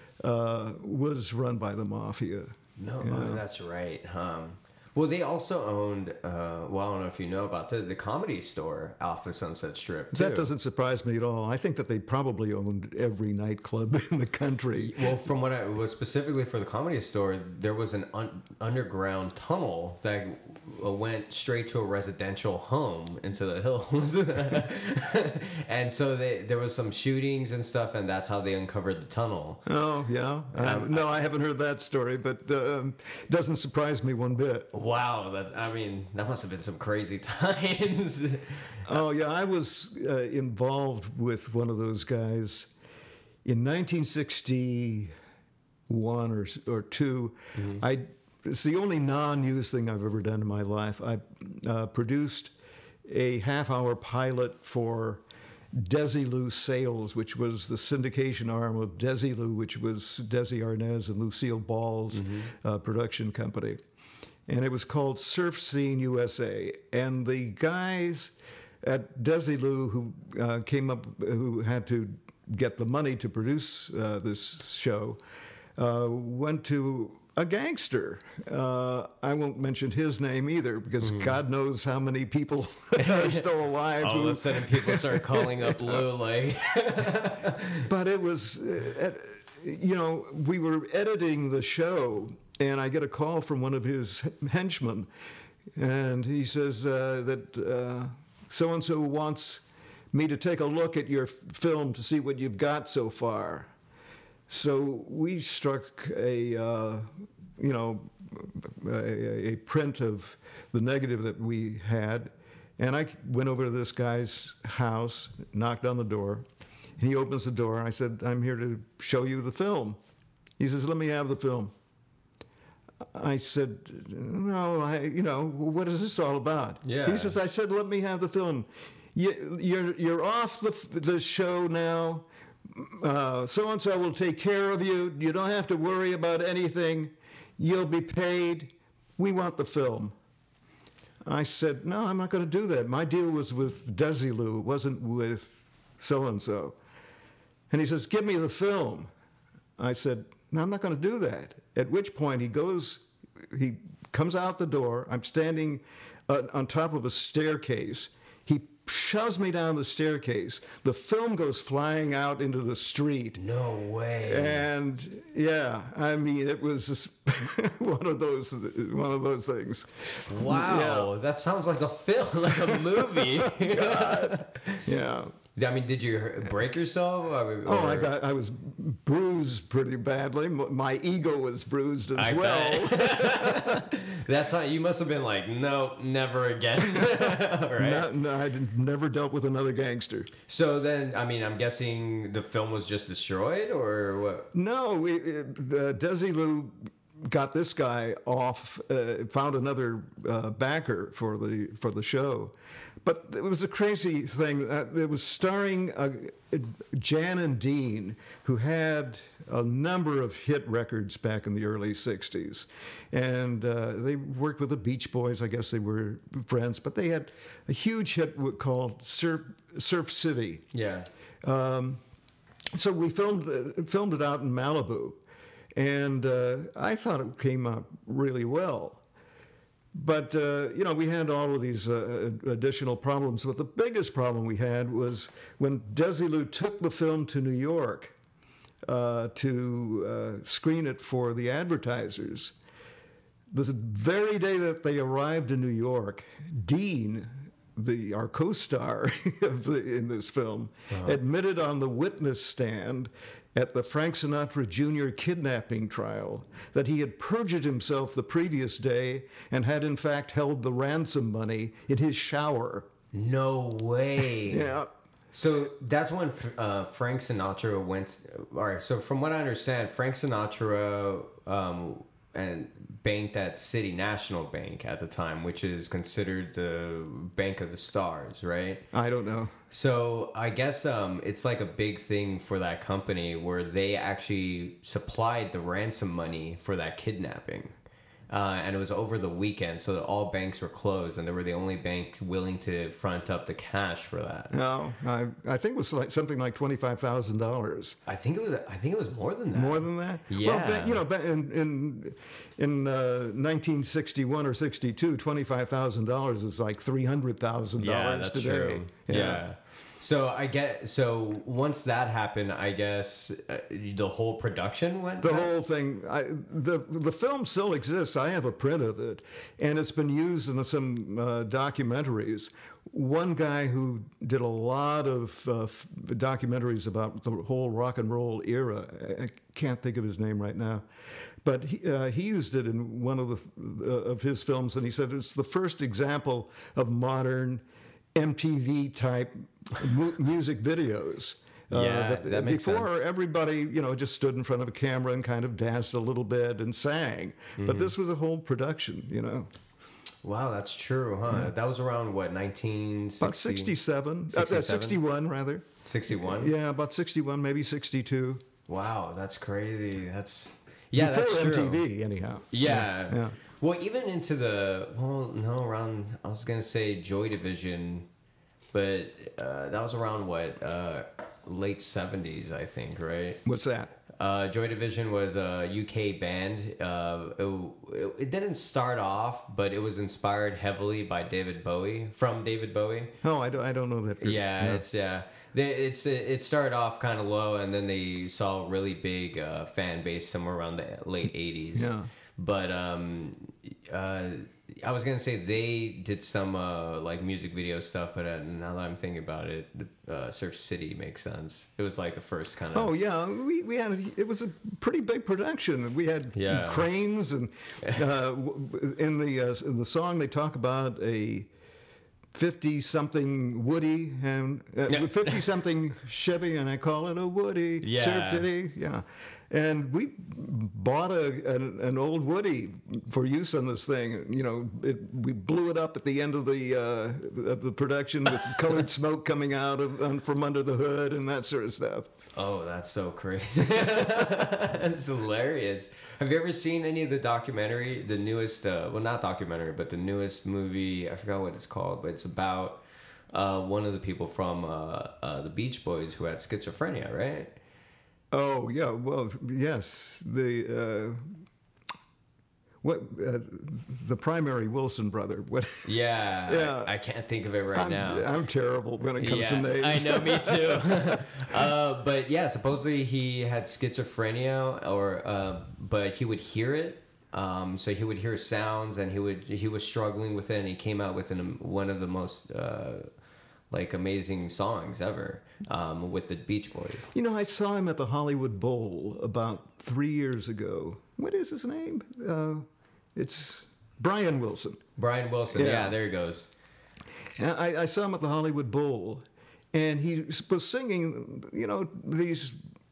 uh, was run by the mafia. No, oh, that's right. Um, well, they also owned. Uh, well, I don't know if you know about the the Comedy Store off the Sunset Strip too. That doesn't surprise me at all. I think that they probably owned every nightclub in the country. Well, from what I was specifically for the Comedy Store, there was an un- underground tunnel that uh, went straight to a residential home into the hills, and so they, there was some shootings and stuff, and that's how they uncovered the tunnel. Oh, yeah. Uh, Um, no, I haven't heard that story, but um, doesn't surprise me one bit. Wow, that I mean, that must have been some crazy times. Oh, yeah. I was uh, involved with one of those guys in nineteen sixty-one or, or two. I, it's the only non-news thing I've ever done in my life. I uh, produced a half-hour pilot for Desilu Sales, which was the syndication arm of Desilu, which was Desi Arnaz and Lucille Ball's mm-hmm. uh, production company. And it was called Surf Scene U S A. And the guys at Desilu who uh, came up, who had to get the money to produce uh, this show, uh, went to a gangster. Uh, I won't mention his name either, because mm. God knows how many people are still alive. All who, of a sudden, people start calling up Lou, like... But it was, uh, you know, we were editing the show, and I get a call from one of his henchmen, and he says uh, that uh, so-and-so wants me to take a look at your film to see what you've got so far. So we struck a, uh, you know, a, a print of the negative that we had, and I went over to this guy's house, knocked on the door, and he opens the door, and I said, "I'm here to show you the film." He says, "Let me have the film." I said, "No, I, you know, what is this all about?" Yeah. He says, "I said, let me have the film. You, you're you're off the the show now. Uh, so-and-so will take care of you. You don't have to worry about anything. You'll be paid. We want the film." I said, "No, I'm not going to do that. My deal was with Desilu. It wasn't with so-and-so." And he says, "Give me the film." I said, "No, I'm not going to do that." At which point he goes, he comes out the door. I'm standing uh, on top of a staircase. He shoves me down the staircase. The film goes flying out into the street. No way. And yeah, I mean, it was just one of those one of those things. Wow, yeah. That sounds like a film, like a movie. God. Yeah. I mean, did you break yourself? Or, oh, I got, I was bruised pretty badly. My ego was bruised as I well. That's how you must have been like, no, never again. Right? No, no, I never dealt with another gangster. So then, I mean, I'm guessing the film was just destroyed, or what? No, we, it, uh, Desilu got this guy off, uh, found another uh, backer for the for the show. But it was a crazy thing. Uh, it was starring uh, Jan and Dean, who had a number of hit records back in the early sixties. And uh, they worked with the Beach Boys. I guess they were friends. But they had a huge hit called Surf, Surf City. Yeah. Um, so we filmed, uh, filmed it out in Malibu. And uh, I thought it came out really well. But, uh, you know, we had all of these uh, additional problems. But the biggest problem we had was when Desilu took the film to New York uh, to uh, screen it for the advertisers. The very day that they arrived in New York, Dean, the our co-star of the, in this film, uh-huh. admitted on the witness stand at the Frank Sinatra Junior kidnapping trial that he had perjured himself the previous day and had in fact held the ransom money in his shower. No way. Yeah. So that's when uh, Frank Sinatra went. All right. So from what I understand, Frank Sinatra um, and banked at City National Bank at the time, which is considered the Bank of the Stars, right? I don't know. So I guess um, it's like a big thing for that company where they actually supplied the ransom money for that kidnapping. Uh, and it was over the weekend, so that all banks were closed, and they were the only bank willing to front up the cash for that. No, I, I think it was like something like twenty-five thousand dollars. I think it was. I think it was more than that. More than that? Yeah. Well, you know, in in in uh, nineteen sixty-one or sixty-two, twenty-five thousand dollars is like three hundred thousand yeah, dollars that's today. True. Yeah. yeah. So I get. So once that happened, I guess uh, the whole production went. The back? whole thing. I, the the film still exists. I have a print of it, and it's been used in some uh, documentaries. One guy who did a lot of uh, f- documentaries about the whole rock and roll era. I, I can't think of his name right now, but he, uh, he used it in one of the uh, of his films, and he said it's the first example of modern M T V type mu- music videos. Uh, yeah, that, that makes before sense. Everybody, you know, just stood in front of a camera and kind of danced a little bit and sang. Mm-hmm. But this was a whole production, you know. Wow, that's true, huh? Yeah. That was around what, nineteen sixty? About sixty-seven, uh, uh, sixty-seven? sixty-one rather. sixty-one? Yeah, about sixty-one, maybe sixty-two. Wow, that's crazy. That's yeah, Before that's true. M T V, anyhow. Yeah. yeah. Well, even into the well, no, around I was gonna say Joy Division, but uh, that was around what uh, late seventies, I think, right? What's that? Uh, Joy Division was a U K band. Uh, it, it didn't start off, but it was inspired heavily by David Bowie, from David Bowie. Oh, I don't, I don't know that. group. Yeah, it's yeah. They, it's it started off kind of low, and then they saw a really big uh, fan base somewhere around the late eighties. Yeah. But um, uh, I was gonna say they did some uh, like music video stuff, but uh, now that I'm thinking about it, uh, Surf City makes sense. It was like the first kind of. Oh yeah, we, we had it was a pretty big production. We had Yeah. cranes, and uh, w- in the uh, in the song they talk about a fifty something Woody and Yeah. fifty something Chevy, and I call it a Woody. Yeah. Surf City, yeah. And we bought a an, an old Woody for use on this thing. You know, it, we blew it up at the end of the uh, of the production with colored smoke coming out of, um, from under the hood and that sort of stuff. Oh, that's so crazy. That's hilarious. Have you ever seen any of the documentary, the newest, uh, well, not documentary, but the newest movie? I forgot what it's called, but it's about uh, one of the people from uh, uh, the Beach Boys who had schizophrenia, right? Oh yeah, well yes, the uh, what uh, the primary Wilson brother. What? Yeah, Yeah. I, I can't think of it right I'm, now. I'm terrible when it comes yeah, to names. I know, me too. uh, but yeah, supposedly he had schizophrenia, or uh, but he would hear it. Um, so he would hear sounds, and he would he was struggling with it, and he came out with an, one of the most uh, like amazing songs ever um, with the Beach Boys. You know, I saw him at the Hollywood Bowl about three years ago. What is his name? Uh, it's Brian Wilson. Brian Wilson, yeah, Yeah. there he goes. And I, I saw him at the Hollywood Bowl, and he was singing, you know, these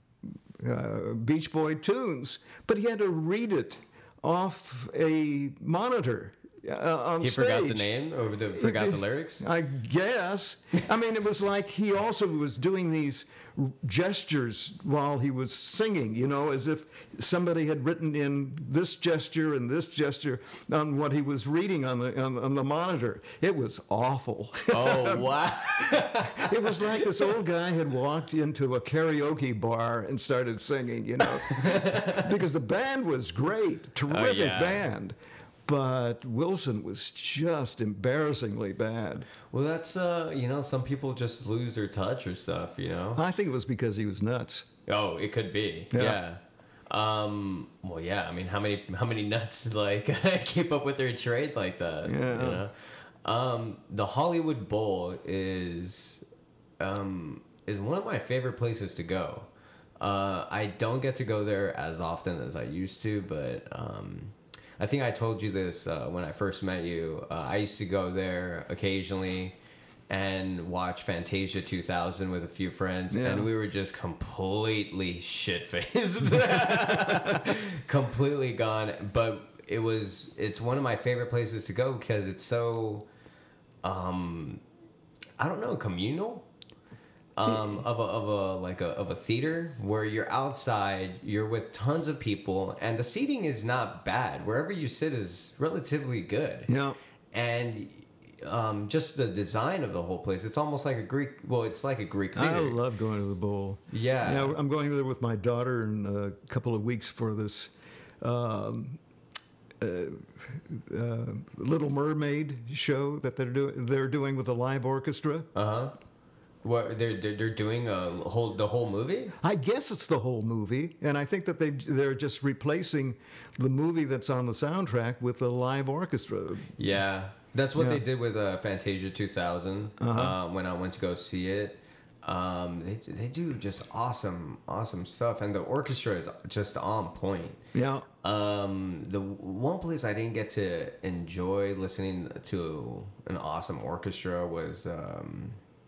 uh, Beach Boy tunes, but he had to read it off a monitor uh, on He stage. forgot the name, or the, forgot the lyrics. I guess. I mean, it was like he also was doing these gestures while he was singing, you know, as if somebody had written in this gesture and this gesture on what he was reading on the on, on the monitor. It was awful. Oh wow! It was like this old guy had walked into a karaoke bar and started singing, you know, because the band was great, terrific yeah. band. But Wilson was just embarrassingly bad. Well, that's uh, you know, some people just lose their touch or stuff, you know. I think it was because he was nuts. Oh, it could be. Yeah. Yeah. Um, well, yeah. I mean, how many how many nuts like keep up with their trade like that? Yeah. You know. Um, the Hollywood Bowl is um is one of my favorite places to go. Uh, I don't get to go there as often as I used to, but um. I think I told you this uh, when I first met you. Uh, I used to go there occasionally and watch Fantasia two thousand with a few friends, Yeah. and we were just completely shit-faced. Completely gone. But it was, it's one of my favorite places to go because it's so, um, I don't know, communal. Um, of a of a like a of a theater where you're outside, you're with tons of people, and the seating is not bad. Wherever you sit is relatively good. Yeah. And um, just the design of the whole place, it's almost like a Greek. Well, it's like a Greek theater. I love going to the bowl. Yeah. Yeah, I'm going there with my daughter in a couple of weeks for this um, uh, uh, Little Mermaid show that they're doing. They're doing with a live orchestra. Uh huh. What they're, they're they're doing a whole the whole movie? I guess it's the whole movie, and I think that they they're just replacing the movie that's on the soundtrack with a live orchestra. Yeah, that's what Yeah. they did with uh, Fantasia two thousand Uh-huh. uh, when I went to go see it. Um, they they do just awesome awesome stuff, and the orchestra is just on point. Yeah. Um, the one place I didn't get to enjoy listening to an awesome orchestra was um,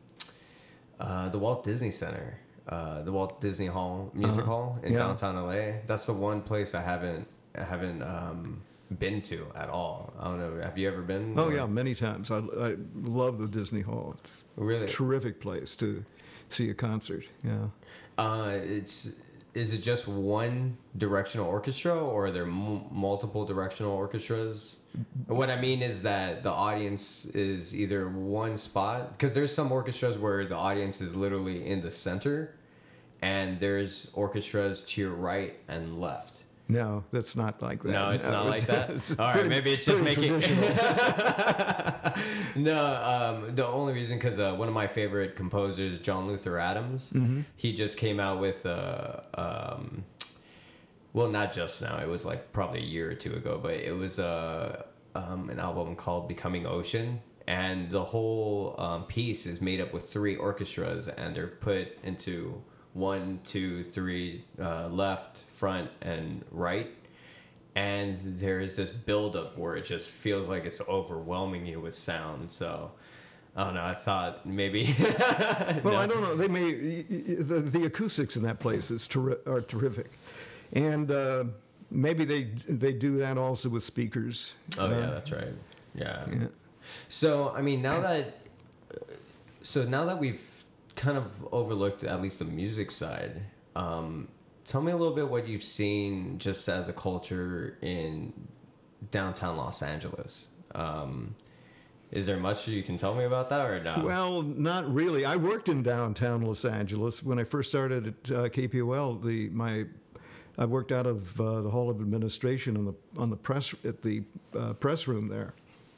uh, the Walt Disney Center, uh, the Walt Disney Hall Music Uh-huh. Hall in Yeah. downtown L A. That's the one place I haven't I haven't um, been to at all. I don't know. Have you ever been? Oh or- yeah, many times. I, I love the Disney Hall. It's Really? a terrific place to see a concert. Yeah. Uh, it's is it just one directional orchestra, or are there m- multiple directional orchestras? What I mean is that the audience is either one spot, because there's some orchestras where the audience is literally in the center, and there's orchestras to your right and left. No, that's not like that. No, it's not like that. it's All right, pretty- maybe it's just pretty making. traditional. No, um, the only reason because uh, one of my favorite composers, John Luther Adams, Mm-hmm. he just came out with uh, um, well, not just now. It was like probably a year or two ago, but it was uh, um, an album called "Becoming Ocean." And the whole um, piece is made up with three orchestras, and they're put into one, two, three, uh, left, front, and right. And there's this buildup where it just feels like it's overwhelming you with sound. So, I don't know. I thought maybe. Well, No. I don't know. They may the, the acoustics in that place is terri- are terrific, and uh, maybe they they do that also with speakers. Oh Uh, yeah, that's right. Yeah. yeah. So I mean, now that so now that we've kind of overlooked at least the music side, um, tell me a little bit what you've seen just as a culture in downtown Los Angeles. Um, is there much you can tell me about that or no? Well, not really. I worked in downtown Los Angeles when I first started at uh, K P O L. The my I worked out of uh, the Hall of Administration on the on the press at the uh, press room there,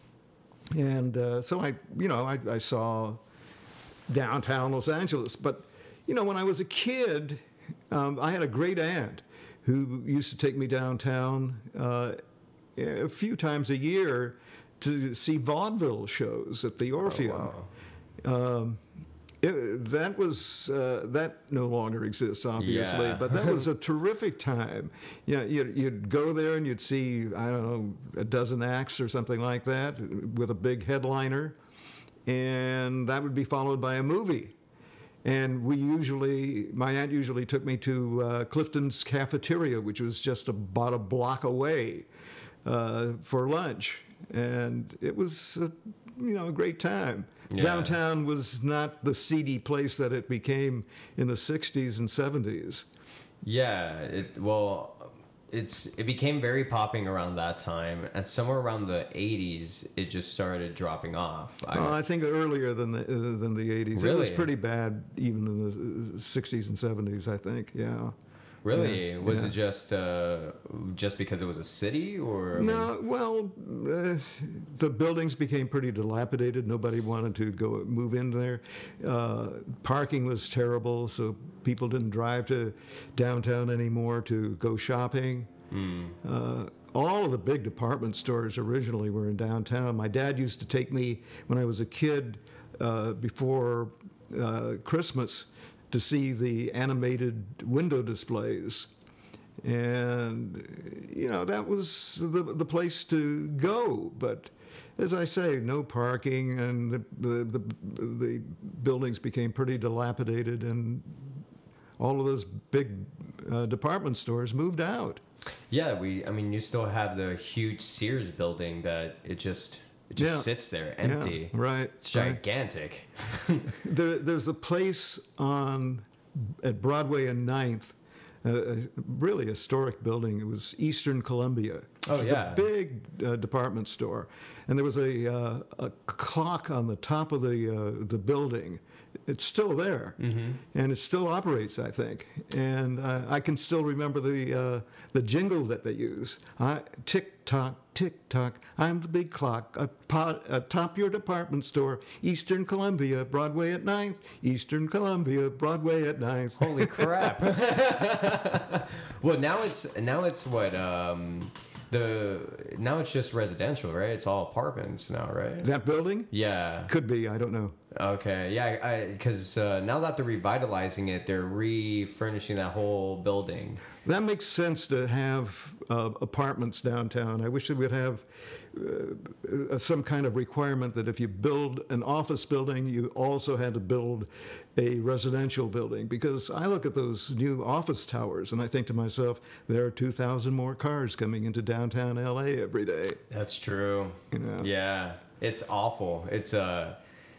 and uh, so I you know I, I saw downtown Los Angeles. But you know, when I was a kid, um, I had a great aunt who used to take me downtown uh, a few times a year to see vaudeville shows at the Orpheum. Oh, wow. Um, it, that was uh, that no longer exists, obviously, Yeah. but that was a terrific time. You know, you'd, you'd go there and you'd see I don't know a dozen acts or something like that with a big headliner, and that would be followed by a movie. And we usually, my aunt usually took me to uh, Clifton's Cafeteria, which was just about a block away, uh, for lunch, and it was a, you know a great time. Yeah. Downtown was not the seedy place that it became in the sixties and seventies. Yeah, it well, it's it became very popping around that time, and somewhere around the eighties, it just started dropping off. I, Well, I think earlier than the uh, than the eighties. It was Really? pretty bad even in the sixties and seventies. I think. Yeah. really, yeah, was yeah. it just uh, just because it was a city, or I mean- No, well, uh, the buildings became pretty dilapidated. Nobody wanted to go move in there. Uh, parking was terrible, so people didn't drive to downtown anymore to go shopping. Mm. Uh, all of the big department stores originally were in downtown. My dad used to take me when I was a kid uh, before uh, Christmas to see the animated window displays. And, you know, that was the, the place to go. But as I say, no parking, and the, the, the, the buildings became pretty dilapidated, and all of those big uh, department stores moved out. Yeah, we. I mean, you still have the huge Sears building that it just it just Yeah. sits there Yeah, empty. right. It's right. gigantic. There, there's a place on at Broadway and Ninth, a, a really historic building. It was Eastern Columbia. Which Oh, was yeah. a big uh, department store, and there was a uh, a clock on the top of the uh, the building. It's still there, Mm-hmm. and it still operates, I think. And uh, I can still remember the uh, the jingle that they use. I, tick tock, tick tock. I'm the big clock atop, atop your department store. Eastern Columbia, Broadway at Ninth. Eastern Columbia, Broadway at Ninth. Holy crap! Well, now it's now it's what um, the now it's just residential, right? It's all apartments now, right? That building Yeah. could be. I don't know. Okay, yeah, because uh, now that they're revitalizing it, they're refurnishing that whole building. That makes sense to have uh, apartments downtown. I wish they would have uh, some kind of requirement that if you build an office building, you also had to build a residential building. Because I look at those new office towers and I think to myself, there are two thousand more cars coming into downtown L A every day. That's true. You know? Yeah, it's awful. It's uh,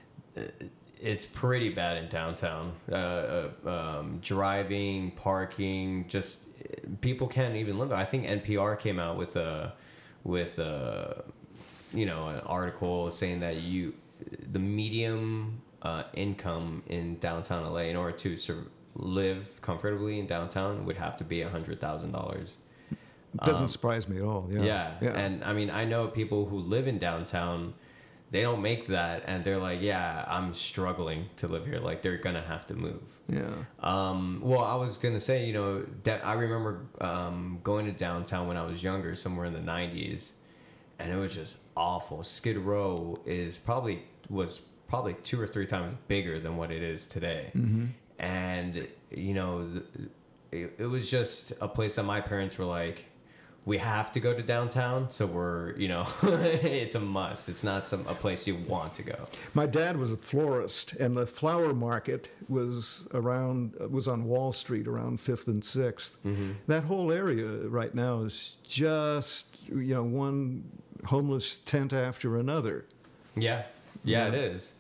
it's pretty bad in downtown. Uh, uh, um, driving, parking, just people can't even live. I think N P R came out with a with a you know an article saying that you the medium uh, income in downtown L A in order to sur- live comfortably in downtown would have to be a hundred thousand dollars. It doesn't Um, surprise me at all. Yeah. Yeah. yeah, and I mean I know people who live in downtown. They don't make that, and they're like, "Yeah, I'm struggling to live here. Like, they're gonna have to move." Yeah. Um, well, I was gonna say, you know, that I remember um, going to downtown when I was younger, somewhere in the nineties, and it was just awful. Skid Row is probably was probably two or three times bigger than what it is today, Mm-hmm. and you know, it, it was just a place that my parents were like, we have to go to downtown, so we're, you know, it's a must. It's not some a place you want to go. My dad was a florist, and the flower market was around was on Wall Street around Fifth and Sixth. Mm-hmm. That whole area right now is just you know one homeless tent after another. Yeah, yeah, Yeah. it is.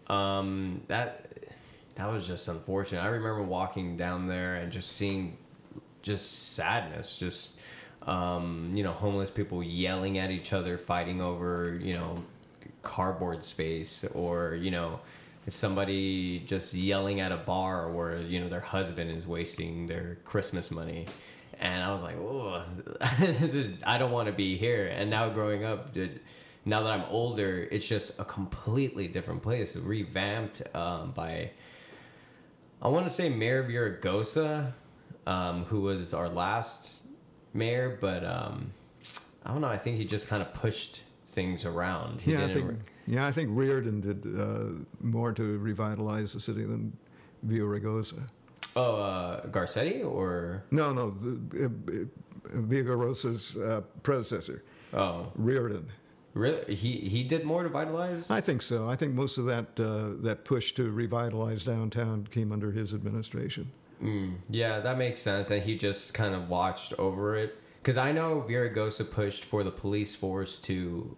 Um, that that was just unfortunate. I remember walking down there and just seeing just sadness, just um, you know, homeless people yelling at each other, fighting over, you know, cardboard space, or, you know, somebody just yelling at a bar where, you know, their husband is wasting their Christmas money. And I was like, oh, this is, I don't want to be here. And now growing up, dude, now that I'm older, it's just a completely different place, revamped um, by, I want to say Mayor Villaraigosa, um, who was our last mayor, but um, I don't know. I think he just kind of pushed things around. He yeah, I didn't think yeah, I think Reardon did uh, more to revitalize the city than Villaraigosa. Oh, uh, Garcetti or No, no, the, uh, uh, Villaraigosa's uh, predecessor, oh, Reardon. really? He he did more to vitalize. I think so. I think most of that uh, that push to revitalize downtown came under his administration. Mm, yeah, that makes sense. And he just kind of watched over it. Because I know Villaraigosa pushed for the police force to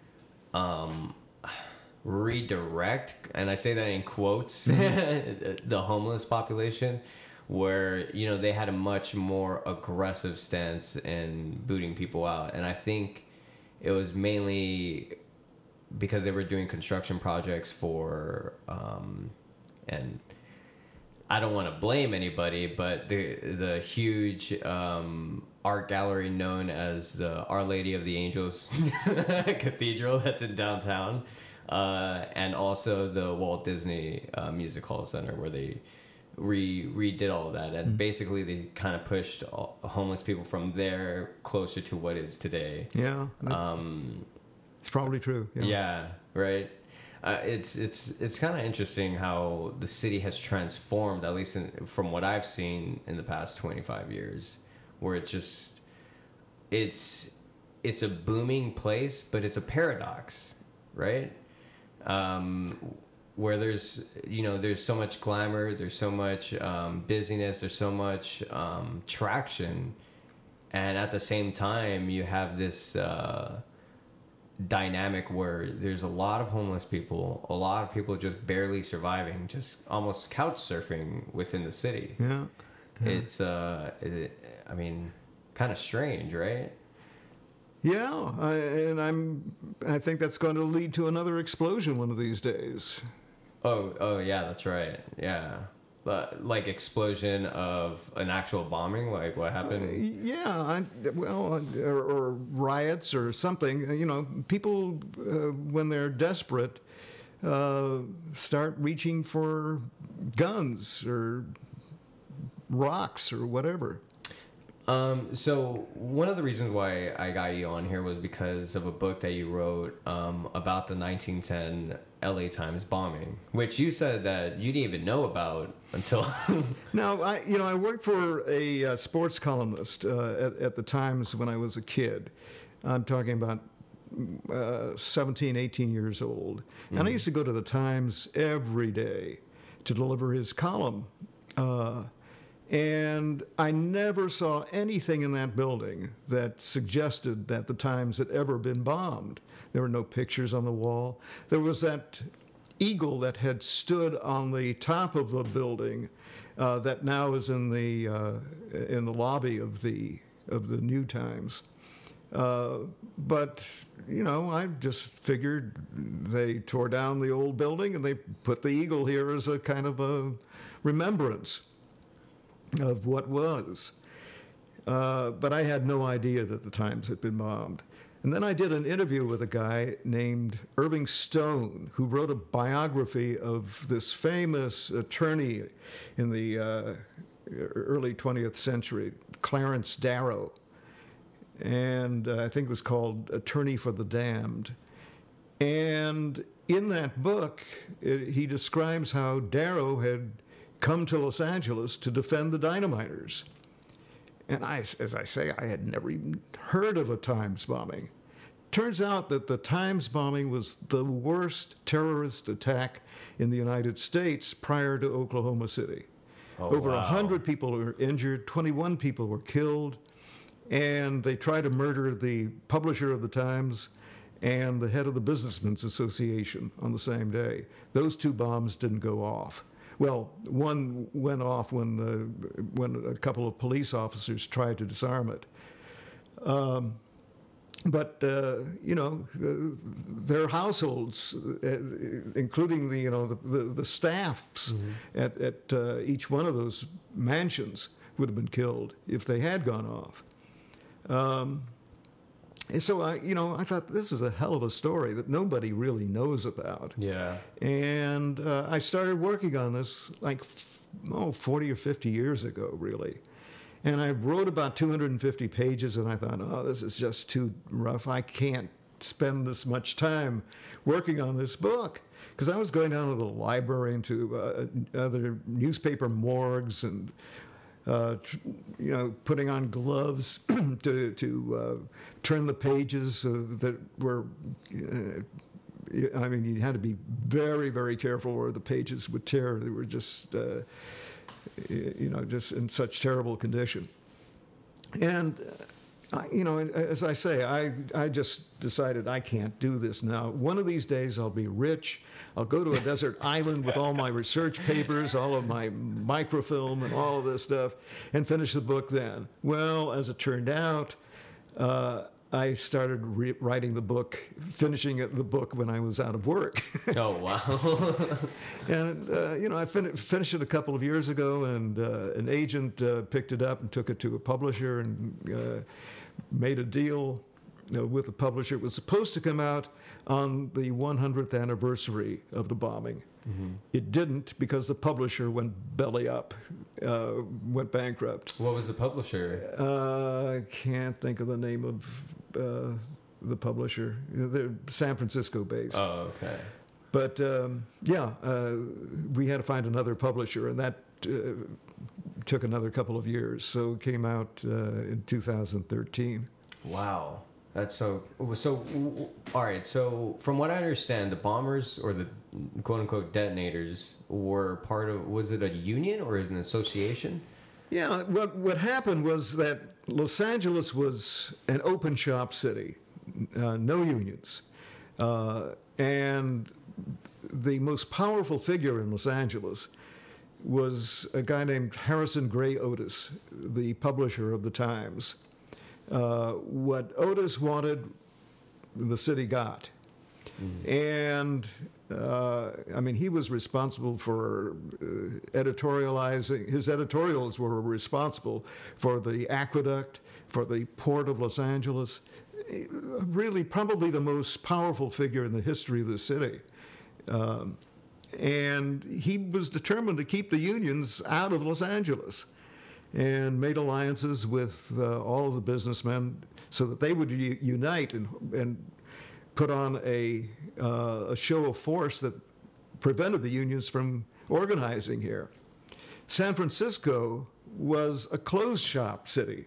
um, redirect, and I say that in quotes, the homeless population, where, you know, they had a much more aggressive stance in booting people out. And I think it was mainly because they were doing construction projects for, um, and I don't want to blame anybody, but the the huge um, art gallery known as the Our Lady of the Angels Cathedral that's in downtown, uh, and also the Walt Disney uh, Music Hall Center where they re redid all of that, and mm. basically they kind of pushed all, homeless people from there closer to what is today. Yeah, um, it's probably true. Yeah, yeah right. Uh, it's it's it's kind of interesting how the city has transformed, at least in, from what I've seen in the past twenty-five years, where it's just it's it's a booming place, but it's a paradox, right? Um, where there's you know there's so much glamour, there's so much um, busyness, there's so much um, traction, and at the same time you have this. Uh, dynamic where there's a lot of homeless people, a lot of people just barely surviving, just almost couch surfing within the city. Yeah, yeah. It's uh it, I mean, kind of strange, right? Yeah, I, and I'm I think that's going to lead to another explosion one of these days. Oh, oh yeah, that's right. Yeah. But like explosion of an actual bombing, like what happened? Uh, yeah, I, well, or, or riots or something. You know, people uh, when they're desperate uh, start reaching for guns or rocks or whatever. Um, so one of the reasons why I got you on here was because of a book that you wrote um, about the nineteen ten L A Times bombing, which you said that you didn't even know about until. Now, I you know I worked for a uh, sports columnist uh, at, at the Times when I was a kid. I'm talking about uh, seventeen, eighteen years old, mm-hmm. and I used to go to the Times every day to deliver his column. Uh, And I never saw anything in that building that suggested that the Times had ever been bombed. There were no pictures on the wall. There was that eagle that had stood on the top of the building uh, that now is in the uh, in the lobby of the of the new Times. Uh, but you know, I just figured they tore down the old building and they put the eagle here as a kind of a remembrance of what was. Uh, but I had no idea that the Times had been bombed. And then I did an interview with a guy named Irving Stone, who wrote a biography of this famous attorney in the uh, early twentieth century, Clarence Darrow. And uh, I think it was called Attorney for the Damned. And in that book, it, he describes how Darrow had come to Los Angeles to defend the dynamiters. And I, as I say, I had never even heard of a Times bombing. Turns out that the Times bombing was the worst terrorist attack in the United States prior to Oklahoma City. Oh, Over wow. one hundred people were injured, twenty-one people were killed, and they tried to murder the publisher of the Times and the head of the Businessmen's Association on the same day. Those two bombs didn't go off. Well, one went off when the, when a couple of police officers tried to disarm it. Um, but uh, you know, uh, their households, uh, including the you know the the, the staffs mm-hmm. at at uh, each one of those mansions, would have been killed if they had gone off. Um, And so I, you know, I thought this is a hell of a story that nobody really knows about. Yeah. And uh, I started working on this like, oh, forty or fifty years ago, really. And I wrote about two hundred fifty pages, and I thought, oh, this is just too rough. I can't spend this much time working on this book. Because I was going down to the library and to uh, other newspaper morgues and Uh, tr- you know, putting on gloves to to uh, turn the pages uh, that were. Uh, I mean, you had to be very, very careful, or the pages would tear. They were just, uh, you know, just in such terrible condition. And, uh, I, you know, as I say, I I just decided I can't do this now. One of these days, I'll be rich. I'll go to a desert island with all my research papers, all of my microfilm, and all of this stuff, and finish the book then. Well, as it turned out, uh, I started re- writing the book, finishing it, the book when I was out of work. Oh, wow. And, uh, you know, I fin- finished it a couple of years ago, and uh, an agent uh, picked it up and took it to a publisher and uh, made a deal uh, with the publisher. It was supposed to come out on the one hundredth anniversary of the bombing. Mm-hmm. It didn't because the publisher went belly up, uh, went bankrupt. What was the publisher? Uh, I can't think of the name of uh, the publisher. They're San Francisco based. Oh, okay. But um, yeah, uh, we had to find another publisher, and that uh, took another couple of years. So it came out uh, in two thousand thirteen. Wow. That's so, so, all right. So from what I understand, the bombers or the quote unquote detonators were part of, was it a union or is it an association? Yeah. What, what happened was that Los Angeles was an open shop city, uh, no unions. Uh, and the most powerful figure in Los Angeles was a guy named Harrison Gray Otis, the publisher of the Times. Uh, what Otis wanted, the city got. Mm-hmm. And, uh, I mean, he was responsible for uh, editorializing. His editorials were responsible for the aqueduct, for the port of Los Angeles. Really, probably the most powerful figure in the history of the city. Um, and he was determined to keep the unions out of Los Angeles. and made alliances with uh, all of the businessmen so that they would u- unite and, and put on a, uh, a show of force that prevented the unions from organizing here. San Francisco was a closed shop city,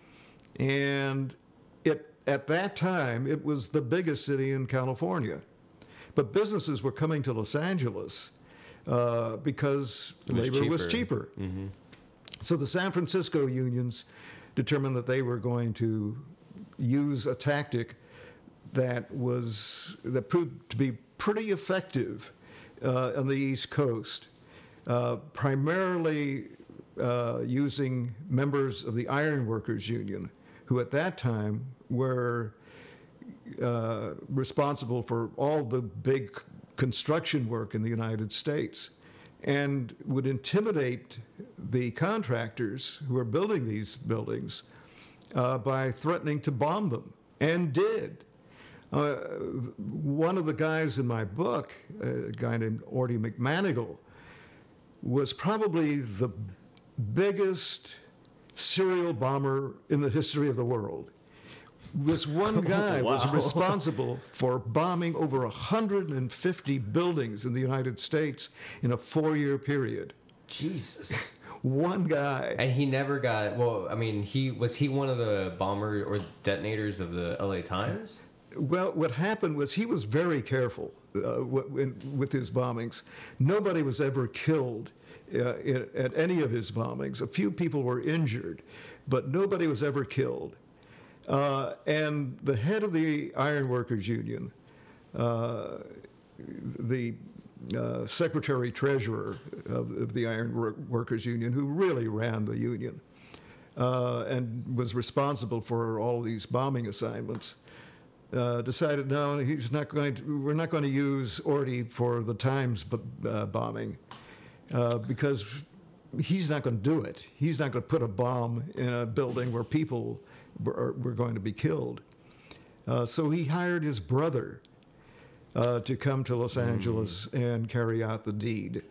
and it, at that time, it was the biggest city in California. But businesses were coming to Los Angeles uh, because It was labor cheaper. was cheaper. Mm-hmm. So the San Francisco unions determined that they were going to use a tactic that was that proved to be pretty effective uh, on the East Coast, uh, primarily uh, using members of the Iron Workers Union, who at that time were uh, responsible for all the big construction work in the United States, and would intimidate the contractors who are building these buildings uh, by threatening to bomb them, and did. Uh, one of the guys in my book, a guy named Orty McManigal, was probably the biggest serial bomber in the history of the world. This one guy was Wow. responsible for bombing over one hundred fifty buildings in the United States in a four-year period. Jesus. One guy. And he never got. Well, I mean, he was he one of the bomber or detonators of the L A Times. Well, what happened was he was very careful uh, w- in, with his bombings. Nobody was ever killed uh, in, at any of his bombings. A few people were injured, but nobody was ever killed. Uh, and the head of the Iron Workers Union, uh, the uh, secretary treasurer of, of the Iron Wor- Workers Union, who really ran the union uh, and was responsible for all these bombing assignments, uh, decided no, he's not going to. We're not going to use Orty for the Times b- uh, bombing uh, because he's not going to do it. He's not going to put a bomb in a building where people were, were going to be killed. Uh, so he hired his brother uh, to come to Los Angeles and carry out the deed.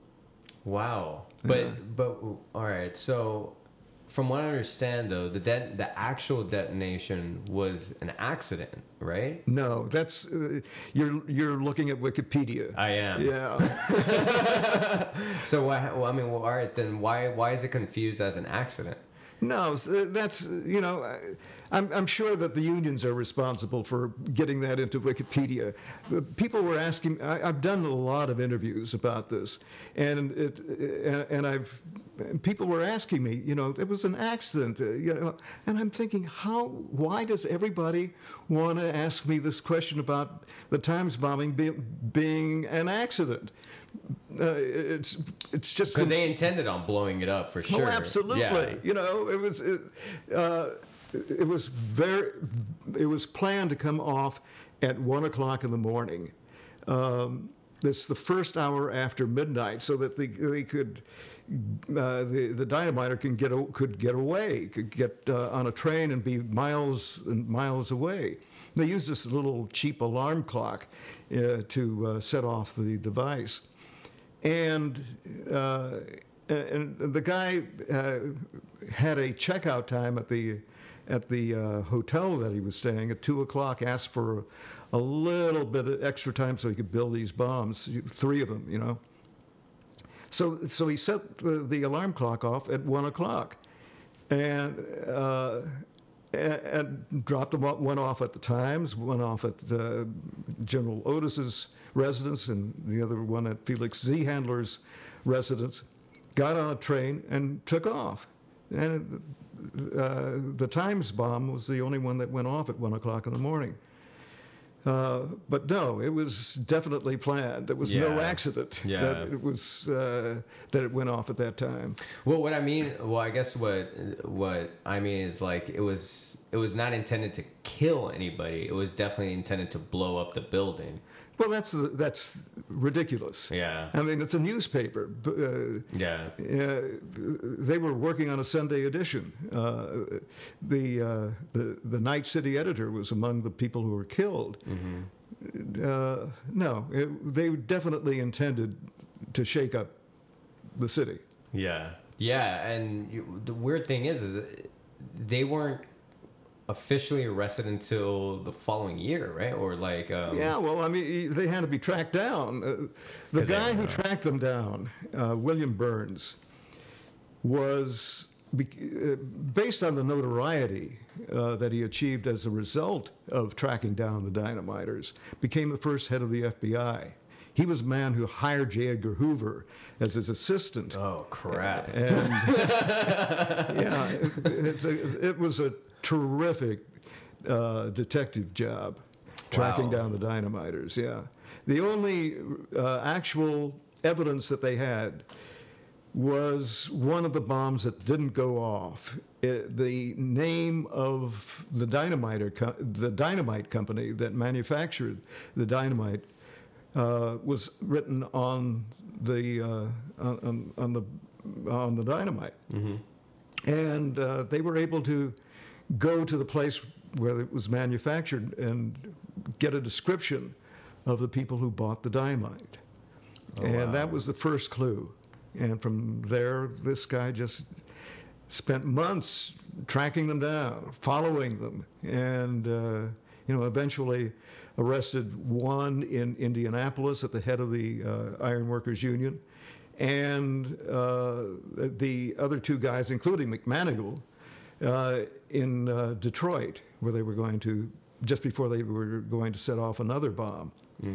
Wow. But Yeah. but all right. So from what I understand, though, the det- the actual detonation was an accident, right? No, that's uh, you're you're looking at Wikipedia. I am. Yeah. So why? Well, I mean, well, all right. Then why why is it confused as an accident? No, s- uh, that's uh, you know, I- I'm I'm sure that the unions are responsible for getting that into Wikipedia. Uh, People were asking. I, I've done a lot of interviews about this, and it and, and I've and people were asking me. You know, it was an accident. Uh, you know, and I'm thinking, how? Why does everybody want to ask me this question about the Times bombing be, being an accident? Uh, it's it's just Because they intended on blowing it up for sure. Oh, absolutely. Yeah. You know, it was it, uh, it was very it was planned to come off at one o'clock in the morning. Um, it's the first hour after midnight, so that they, they could uh, the the dynamiter can get a, could get away, could get uh, on a train and be miles and miles away. They used this little cheap alarm clock uh, to uh, set off the device. And, uh, and the guy uh, had a checkout time at the at the uh, hotel that he was staying at two o'clock. Asked for a little bit of extra time so he could build these bombs, three of them, you know. So so he set the, the alarm clock off at one o'clock, and. Uh, and, and dropped them off, one off at the Times, one off at the General Otis's residence, and the other one at Felix Z. Handler's residence. Got on a train and took off. And uh, the Times bomb was the only one that went off at one o'clock in the morning. Uh, but no, it was definitely planned. There was no Yeah. accident Yeah. that it was uh, that it went off at that time. Well, what I mean, well, I guess what what I mean is like it was it was not intended to kill anybody. It was definitely intended to blow up the building. Well, that's that's ridiculous. Yeah. I mean, it's a newspaper. B- Uh, Yeah. uh, they were working on a Sunday edition. Uh, the, uh, the the Night City editor was among the people who were killed. Uh, no, it, they definitely intended to shake up the city. Yeah. Yeah, and you, the weird thing is, is that they weren't officially arrested until the following year, right? Or like, um, Yeah, well, I mean, they had to be tracked down. Uh, the 'Cause they- guy who uh, tracked them down, uh, William Burns, was be- uh, based on the notoriety uh, that he achieved as a result of tracking down the dynamiters, became the first head of the F B I. He was the man who hired J. Edgar Hoover as his assistant. oh crap! And yeah, it, it, it was a terrific uh, detective job tracking Wow. down the dynamiters. Yeah, the only uh, actual evidence that they had was one of the bombs that didn't go off. It, the name of the dynamiter, co- the dynamite company that manufactured the dynamite, uh, was written on the uh, on, on the on the dynamite, Mm-hmm. and uh, they were able to go to the place where it was manufactured and get a description of the people who bought the dynamite, Oh, and wow. that was the first clue. And from there, this guy just spent months tracking them down, following them, and uh, you know, eventually arrested one in Indianapolis at the head of the uh, Iron Workers Union, and uh, the other two guys, including McManigal, uh, in uh, Detroit, where they were going to, just before they were going to set off another bomb.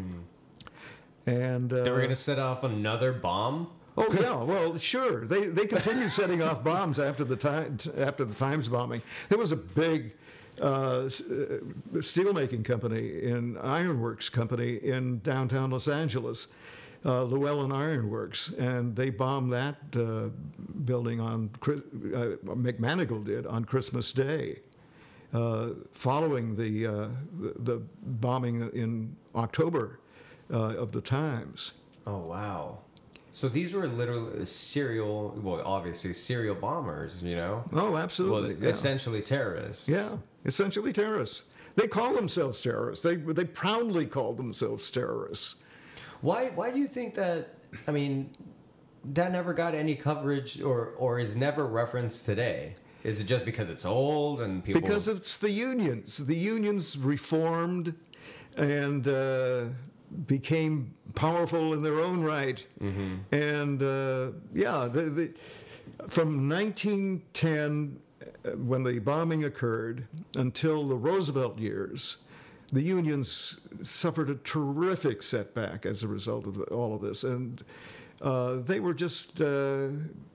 Mm-hmm. And uh, They were gonna set off another bomb. Oh yeah, well, sure. They they continued setting off bombs after the time after the Times bombing. There was a big uh, steelmaking company, in ironworks company in downtown Los Angeles, uh, Llewellyn Ironworks, and they bombed that uh, building on uh, McManigal did on Christmas Day, uh, following the, uh, the the bombing in October uh, of the Times. Oh wow! So these were literally serial, well, obviously serial bombers, you know? Oh, absolutely. Well, yeah. essentially terrorists. Yeah, essentially terrorists. They call themselves terrorists. They they proudly call themselves terrorists. Why? Why do you think that? I mean, that never got any coverage, or or is never referenced today? Is it just because it's old and people? Because it's the unions. The unions reformed and uh, became powerful in their own right. Mm-hmm. And uh, yeah, the, the, from nineteen ten, uh, when the bombing occurred, until the Roosevelt years, the unions suffered a terrific setback as a result of the, all of this. And uh, they were just, uh,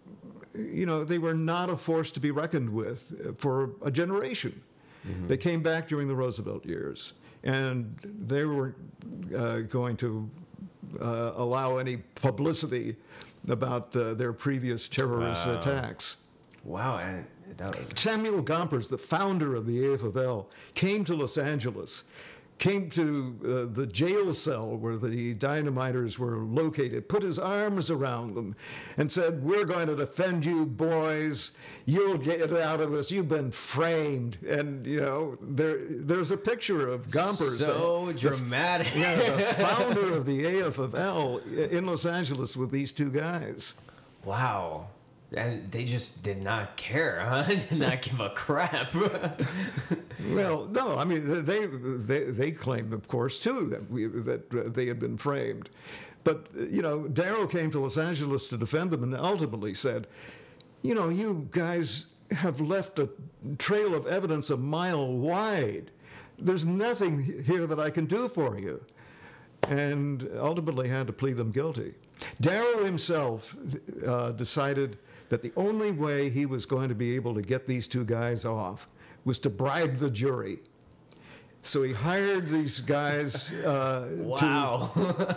you know, they were not a force to be reckoned with for a generation. Mm-hmm. They came back during the Roosevelt years, and they weren't uh, going to uh, allow any publicity about uh, their previous terrorist Wow. attacks. Wow, and that was, Samuel Gompers, the founder of the A F of L, came to Los Angeles, came to uh, the jail cell where the dynamiters were located, put his arms around them, and said, "We're going to defend you, boys. You'll get out of this. You've been framed." And, you know, there there's a picture of Gompers. so the, dramatic. The, yeah, the founder of the A F of L in Los Angeles with these two guys. Wow. And they just did not care, huh? Did not give a crap. Well, no, I mean they they they claimed, of course, too, that we that uh, they had been framed, but uh, you know, Darrow came to Los Angeles to defend them, and ultimately said, "You know, you guys have left a trail of evidence a mile wide. There's nothing here that I can do for you," and ultimately had to plead them guilty. Darrow himself uh, decided that the only way he was going to be able to get these two guys off was to bribe the jury. So he hired these guys uh, Wow.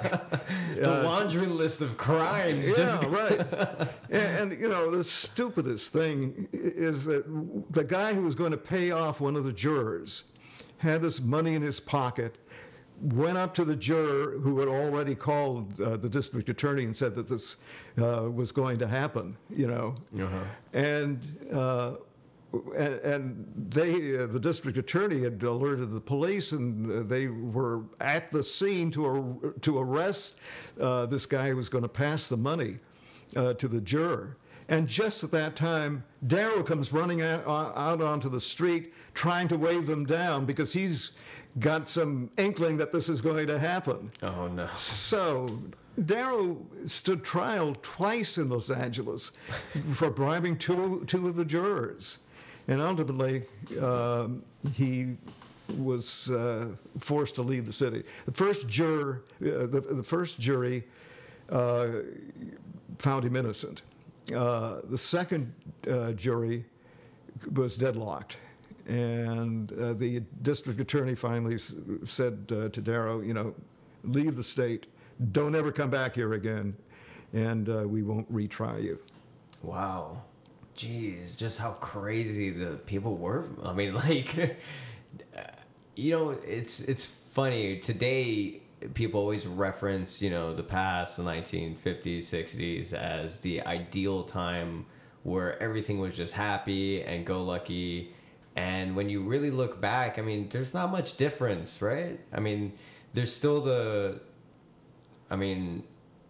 the uh, laundry list of crimes. to... just Yeah, right. And, and, you know, the stupidest thing is that the guy who was going to pay off one of the jurors had this money in his pocket, went up to the juror who had already called uh, the district attorney and said that this uh, was going to happen, you know. Uh-huh. And, uh, and and they, uh, the district attorney had alerted the police, and uh, they were at the scene to ar- to arrest uh, this guy who was going to pass the money uh, to the juror. And just at that time, Darrow comes running out, out onto the street trying to wave them down because he's got some inkling that this is going to happen. Oh, no. So Darrow stood trial twice in Los Angeles for bribing two, two of the jurors. And ultimately, uh, he was uh, forced to leave the city. The first juror, uh, the, the first jury uh, found him innocent. Uh, the second uh, jury was deadlocked. And uh, the district attorney finally s- said uh, to Darrow, you know, leave the state. Don't ever come back here again, and uh, we won't retry you. Wow. Jeez, just how crazy the people were. I mean, like, you know, it's it's funny. Today, people always reference, you know, the past, the nineteen fifties, sixties, as the ideal time where everything was just happy and go lucky. And when you really look back, I mean, there's not much difference, right? I mean, there's still the, I mean,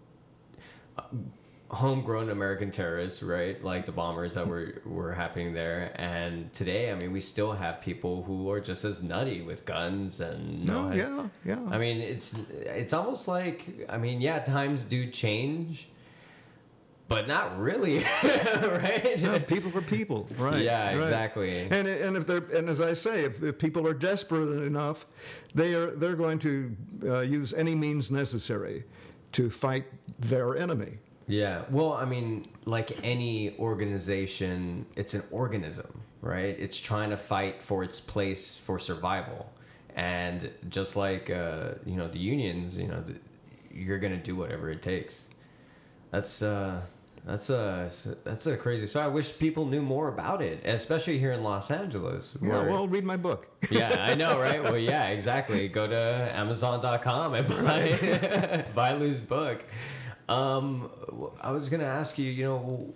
homegrown American terrorists, right? Like the bombers that were, were happening there. And today, I mean, we still have people who are just as nutty with guns and No, know yeah, yeah. I mean, it's it's almost like, I mean, yeah, times do change, but not really, right? No, people are people, right? Yeah, right. exactly. And and if they're and as I say, if, if people are desperate enough, they are they're going to uh, use any means necessary to fight their enemy. Yeah. Well, I mean, like any organization, it's an organism, right? It's trying to fight for its place for survival. And just like, uh, you know, the unions, you know, the, you're going to do whatever it takes. That's, uh, that's a, that's a crazy. So I wish people knew more about it, especially here in Los Angeles. Yeah, where- well, read my book. Yeah, I know, right? Well, yeah, exactly. Go to Amazon dot com and buy, buy Lou's book. Um, I was going to ask you, you know,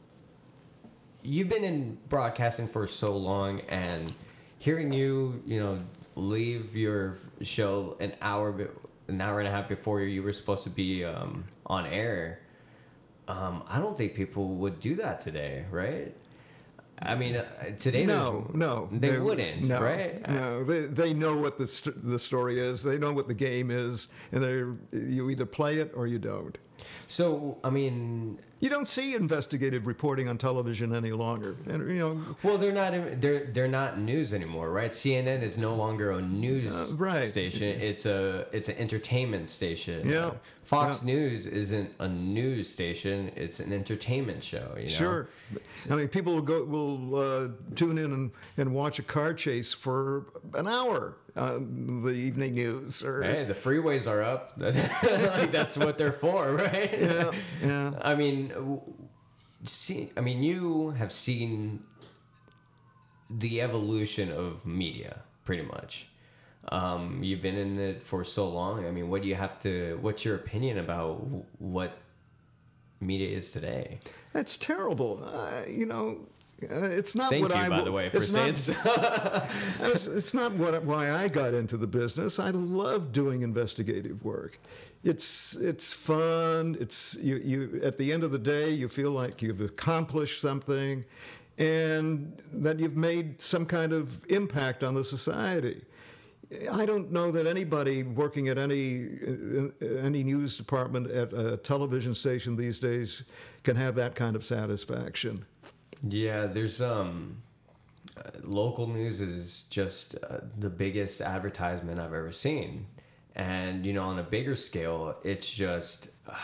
you've been in broadcasting for so long, and hearing you, you know, leave your show an hour, be- an hour and a half before you were supposed to be um, on air, um, I don't think people would do that today, right? I mean, uh, today No, there's- no, they, wouldn't, no, right? No, they they know what the st- the story is. They know what the game is, and they you either play it or you don't. So, I mean, You don't see investigative reporting on television any longer, and you know. well, they're not they're they're not news anymore, right? C N N is no longer a news Uh, right. station; it's a it's an entertainment station. Yeah. Uh, Fox Yeah. News isn't a news station; it's an entertainment show. You know? Sure, I mean, people will go will uh, tune in and, and watch a car chase for an hour on the evening news. Or Hey, the freeways are up. Like that's what they're for, right? yeah, yeah. I mean, w- see, I mean, you have seen the evolution of media, pretty much. Um, you've been in it for so long. I mean, what do you have to? What's your opinion about w- what media is today? That's terrible. Uh, you know, uh, it's not Thank what you, I. by the way, for it's saying not, so. it's, it's not what why I got into the business. I love doing investigative work. It's it's fun. It's you you at the end of the day you feel like you've accomplished something, and that you've made some kind of impact on the society. I don't know that anybody working at any any news department at a television station these days can have that kind of satisfaction. Yeah, there's um, uh, local news is just uh, the biggest advertisement I've ever seen, and you know, on a bigger scale, it's just uh,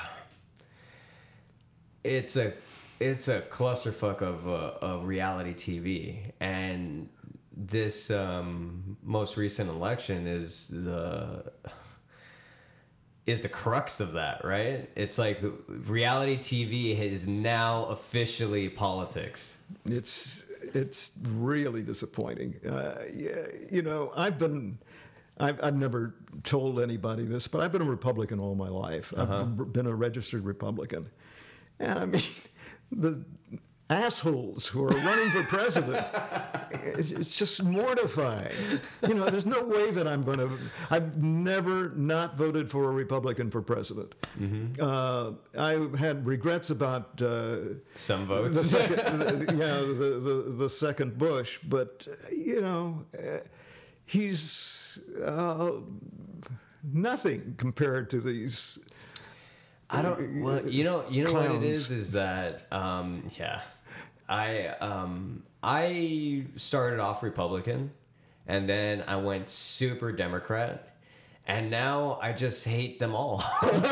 it's a it's a clusterfuck of uh, of reality T V, and this um, most recent election is the is the crux of that, right? It's like reality T V is now officially politics. It's it's really disappointing. Uh, yeah, you know, I've been. I've, I've never told anybody this, but I've been a Republican all my life. Uh-huh. I've been a registered Republican, and I mean, the assholes who are running for president. It's it's just mortifying. You know, there's no way that I'm going to. I've never not voted for a Republican for president. Mm-hmm. Uh, I had regrets about uh, Some the votes. second, the, yeah, the, the the second Bush, but uh, you know, uh, he's uh, nothing compared to these. I don't. Well, you know, you know what it Clowns. is is that um, yeah, I um, I started off Republican, and then I went super Democrat, and now I just hate them all.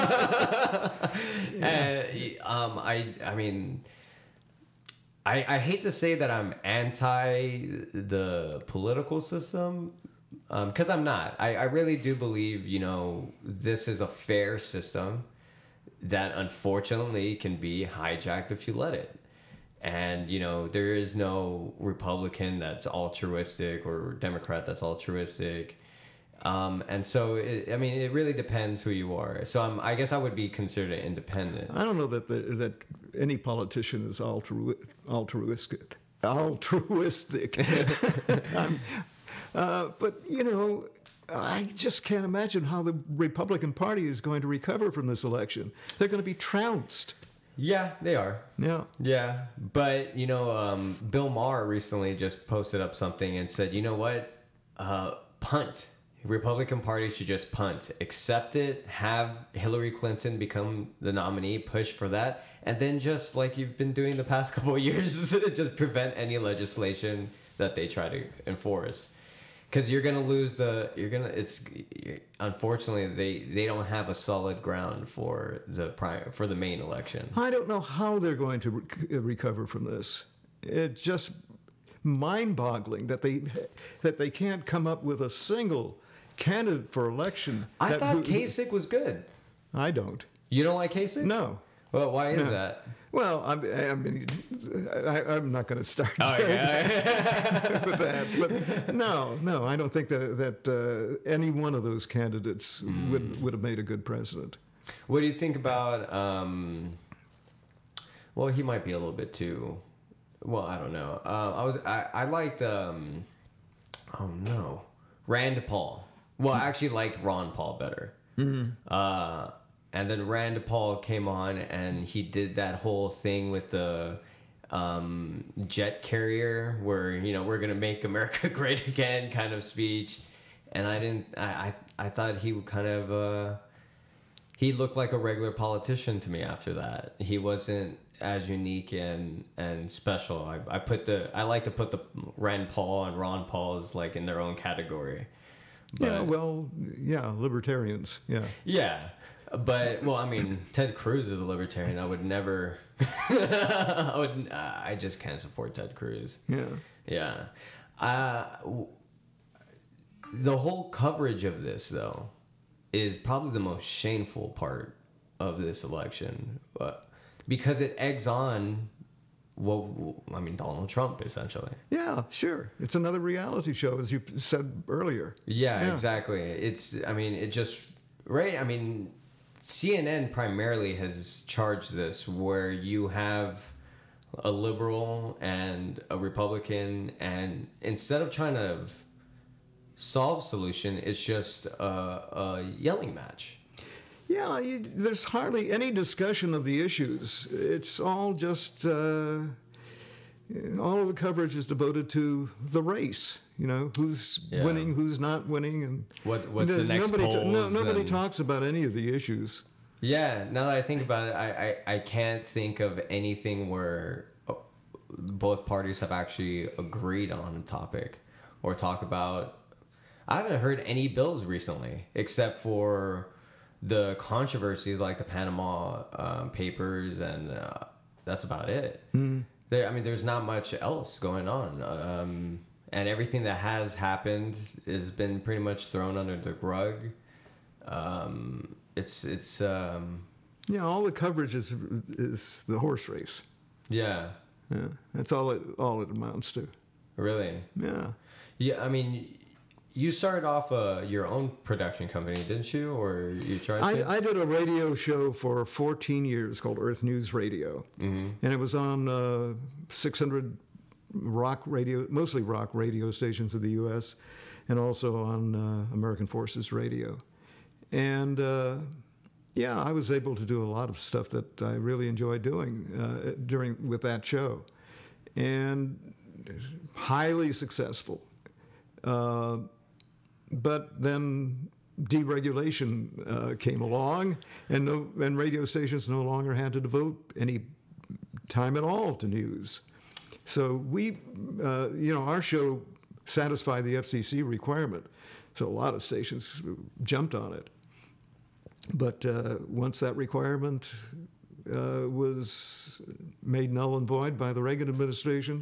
And um, I I mean. I, I hate to say that I'm anti the political system, because I'm not. I, I really do believe, you know, this is a fair system that unfortunately can be hijacked if you let it. And, you know, there is no Republican that's altruistic or Democrat that's altruistic. Um, and so, it, I mean, it really depends who you are. So I'm, I guess I would be considered independent. I don't know that the, that any politician is altru- altruistic. Altruistic. I'm, uh, but you know, I just can't imagine how the Republican Party is going to recover from this election. They're going to be trounced. Yeah, they are. Yeah. Yeah, but you know, um, Bill Maher recently just posted up something and said, you know what, uh, punt. Republican Party should just punt, accept it, have Hillary Clinton become the nominee, push for that, and then just like you've been doing the past couple of years, just prevent any legislation that they try to enforce. Because you're gonna lose the, you're gonna. It's unfortunately they they don't have a solid ground for the prior for the main election. I don't know how they're going to rec- recover from this. It's just mind-boggling that they that they can't come up with a single candidate for election. I that, thought who- Kasich was good. I don't. You don't like Kasich? No. Well, why is No. that? Well, I'm, I mean, I, I'm not going to start Oh, yeah. with that. But no, no, I don't think that that uh, any one of those candidates Mm. would would have made a good president. What do you think about? Um, well, he might be a little bit too. Well, I don't know. Uh, I was I, I liked. Um, oh no, Rand Paul. Well, I actually liked Ron Paul better. Mm-hmm. Uh, and then Rand Paul came on and he did that whole thing with the um, jet carrier, where you know we're gonna make America great again kind of speech. And I didn't. I I, I thought he would kind of. Uh, he looked like a regular politician to me after that. He wasn't as unique and and special. I, I put the I like to put the Rand Paul and Ron Paul as like in their own category. Yeah, But- well, yeah, libertarians. Yeah, yeah, but well, I mean, Ted Cruz is a libertarian. I would never. I would. I just can't support Ted Cruz. yeah. Yeah. Uh, w- the whole coverage of this, though, is probably the most shameful part of this election, uh, because it eggs on, well, I mean, Donald Trump, essentially. Yeah, sure. It's another reality show, as you said earlier. Yeah, Yeah. exactly. It's, I mean, it just, right? I mean, C N N primarily has charged this, where you have a liberal and a Republican, and instead of trying to solve solution, it's just a, a yelling match. Yeah, you, there's hardly any discussion of the issues. It's all just uh, all of the coverage is devoted to the race. You know, who's Yeah. winning, who's not winning, and What what's the no- next nobody, polls? no, nobody and- talks about any of the issues. Yeah, now that I think about it, I, I, I can't think of anything where uh, both parties have actually agreed on a topic or talk about. I haven't heard any bills recently, except for the controversies like the Panama um, Papers, and uh, that's about it. Mm. There, I mean, there's not much else going on. Um, and everything that has happened has been pretty much thrown under the rug. Um, it's it's um, Yeah, all the coverage is is the horse race. yeah, Yeah, that's all it all it amounts to. really. Yeah. Yeah, I mean, you started off uh, your own production company, didn't you? Or you tried to? I, I did a radio show for fourteen years called Earth News Radio, mm-hmm. and it was on uh, six hundred rock radio, mostly rock radio stations in the U S, and also on uh, American Forces Radio. And uh, yeah, I was able to do a lot of stuff that I really enjoyed doing uh, during with that show, and highly successful. Uh, but then deregulation uh, came along, and no, and radio stations no longer had to devote any time at all to news. So we, uh, you know, our show satisfied the F C C requirement, so a lot of stations jumped on it. But uh, once that requirement uh, was made null and void by the Reagan administration,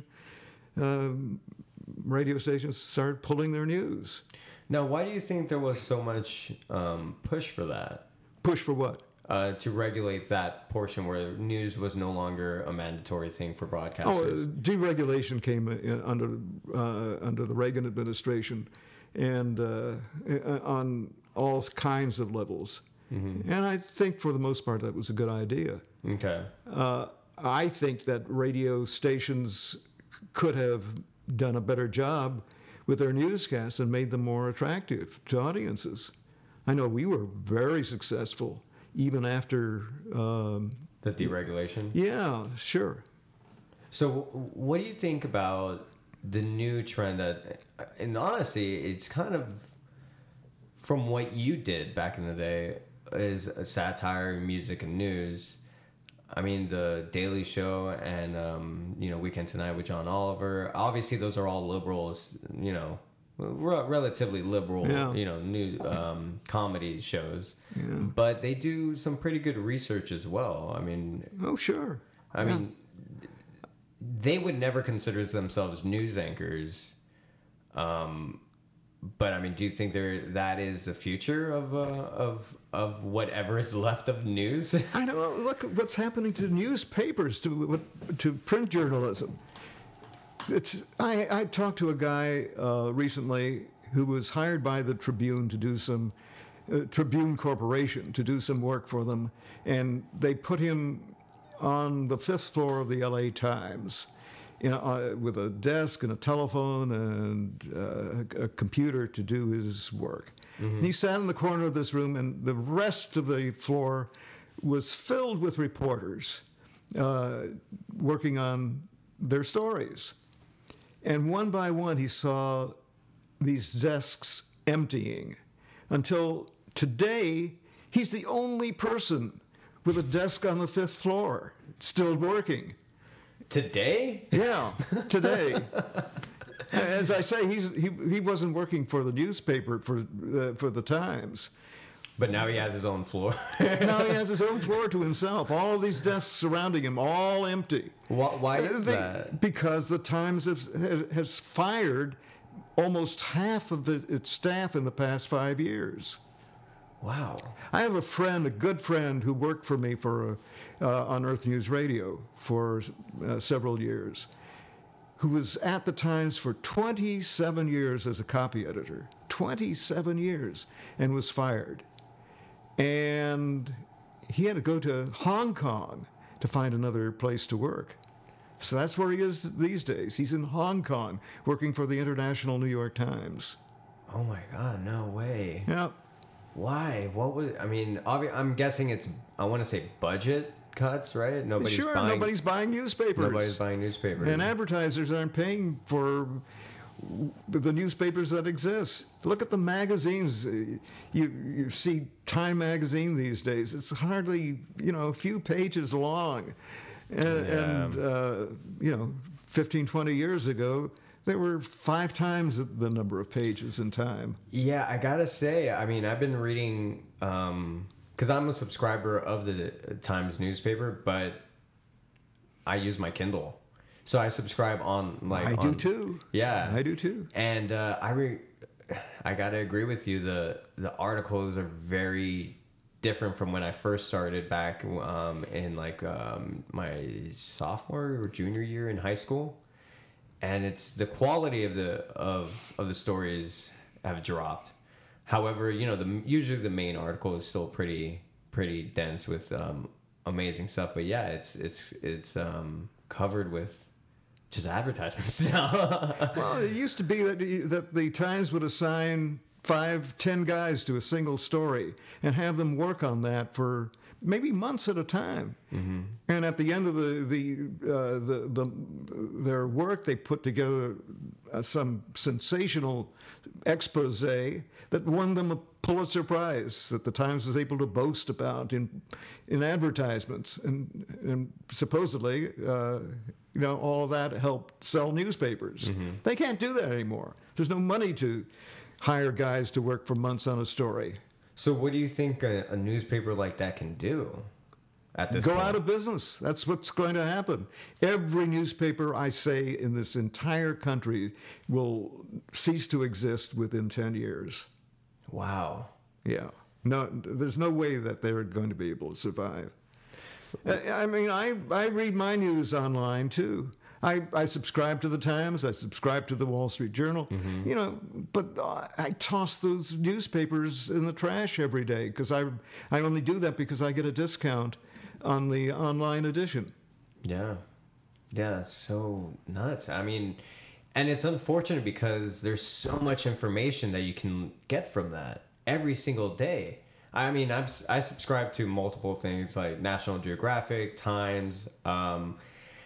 um, radio stations started pulling their news. Now, why do you think there was so much um, push for that? Push for what? Uh, to regulate that portion where news was no longer a mandatory thing for broadcasters. Oh, deregulation came uh, under uh, under the Reagan administration, and uh, on all kinds of levels. Mm-hmm. And I think for the most part that was a good idea. Okay. Uh, I think that radio stations could have done a better job with their newscasts and made them more attractive to audiences. I know we were very successful even after um, the deregulation. Yeah, sure. So, what do you think about the new trend that, and honestly, it's kind of from what you did back in the day, is satire, music, and news. I mean, the Daily Show and um, you know, Weekend Tonight with John Oliver. Obviously, those are all liberals. You know, re- relatively liberal. Yeah. You know, new um, comedy shows. Yeah. But they do some pretty good research as well. I mean, oh sure. I yeah. mean, they would never consider themselves news anchors. Um, but I mean, do you think there that is the future of uh, of of whatever is left of news? I don't know. Look at what's happening to newspapers, to to print journalism. It's I, I talked to a guy uh, recently who was hired by the Tribune to do some uh, Tribune Corporation to do some work for them, and they put him on the fifth floor of the L A Times. You know, uh, with a desk and a telephone and uh, a computer to do his work. Mm-hmm. He sat in the corner of this room, and the rest of the floor was filled with reporters uh, working on their stories. And one by one, he saw these desks emptying until today, he's the only person with a desk on the fifth floor still working. Today? Yeah, today. As I say, he's he he wasn't working for the newspaper for uh, for the Times, but now he has his own floor. Now he has his own floor to himself. All of these desks surrounding him, all empty. Why, why is they, that? Because the Times has, has fired almost half of its staff in the past five years. Wow. I have a friend, a good friend, who worked for me for uh, on Earth News Radio for uh, several years, who was at the Times for twenty-seven years as a copy editor, twenty-seven years, and was fired. And he had to go to Hong Kong to find another place to work. So that's where he is these days. He's in Hong Kong working for the International New York Times. Oh my God, no way. Yeah. Why? What was? I mean, obvi- I'm guessing it's. I want to say budget cuts, right? Nobody's sure, buying. nobody's buying newspapers. Nobody's buying newspapers, and advertisers aren't paying for the newspapers that exist. Look at the magazines. You you see Time magazine these days. It's hardly you know a few pages long, and, Yeah. and uh, you know, fifteen, twenty years ago, there were five times the number of pages in Time. Yeah, I gotta say, I mean, I've been reading, um, because I'm a subscriber of the Times newspaper, but I use my Kindle. So I subscribe on, like... I on, do too. Yeah. I do too. And uh, I re- I gotta agree with you, the, the articles are very different from when I first started back um, in, like, um, my sophomore or junior year in high school. And it's the quality of the of of the stories have dropped. However, you know, the usually the main article is still pretty pretty dense with um, amazing stuff. But yeah, it's it's it's um, covered with just advertisements now. Well, it used to be that that the Times would assign five, ten guys to a single story and have them work on that for maybe months at a time. Mm-hmm. And at the end of the the, uh, the the their work, they put together uh, some sensational expose that won them a Pulitzer Prize that the Times was able to boast about in in advertisements, and and supposedly, uh, you know, all of that helped sell newspapers. Mm-hmm. They can't do that anymore. There's no money to hire guys to work for months on a story. So what do you think a, a newspaper like that can do at this Go point? out of business. That's what's going to happen. Every newspaper, I say, in this entire country will cease to exist within ten years. Wow. Yeah. No, there's no way that they're going to be able to survive. I I mean, I, I read my news online, too. I, I subscribe to the Times. I subscribe to the Wall Street Journal. Mm-hmm. You know, but I toss those newspapers in the trash every day because I, I only do that because I get a discount on the online edition. Yeah. Yeah, that's so nuts. I mean, and it's unfortunate because there's so much information that you can get from that every single day. I mean, I'm, I subscribe to multiple things like National Geographic, Times, um,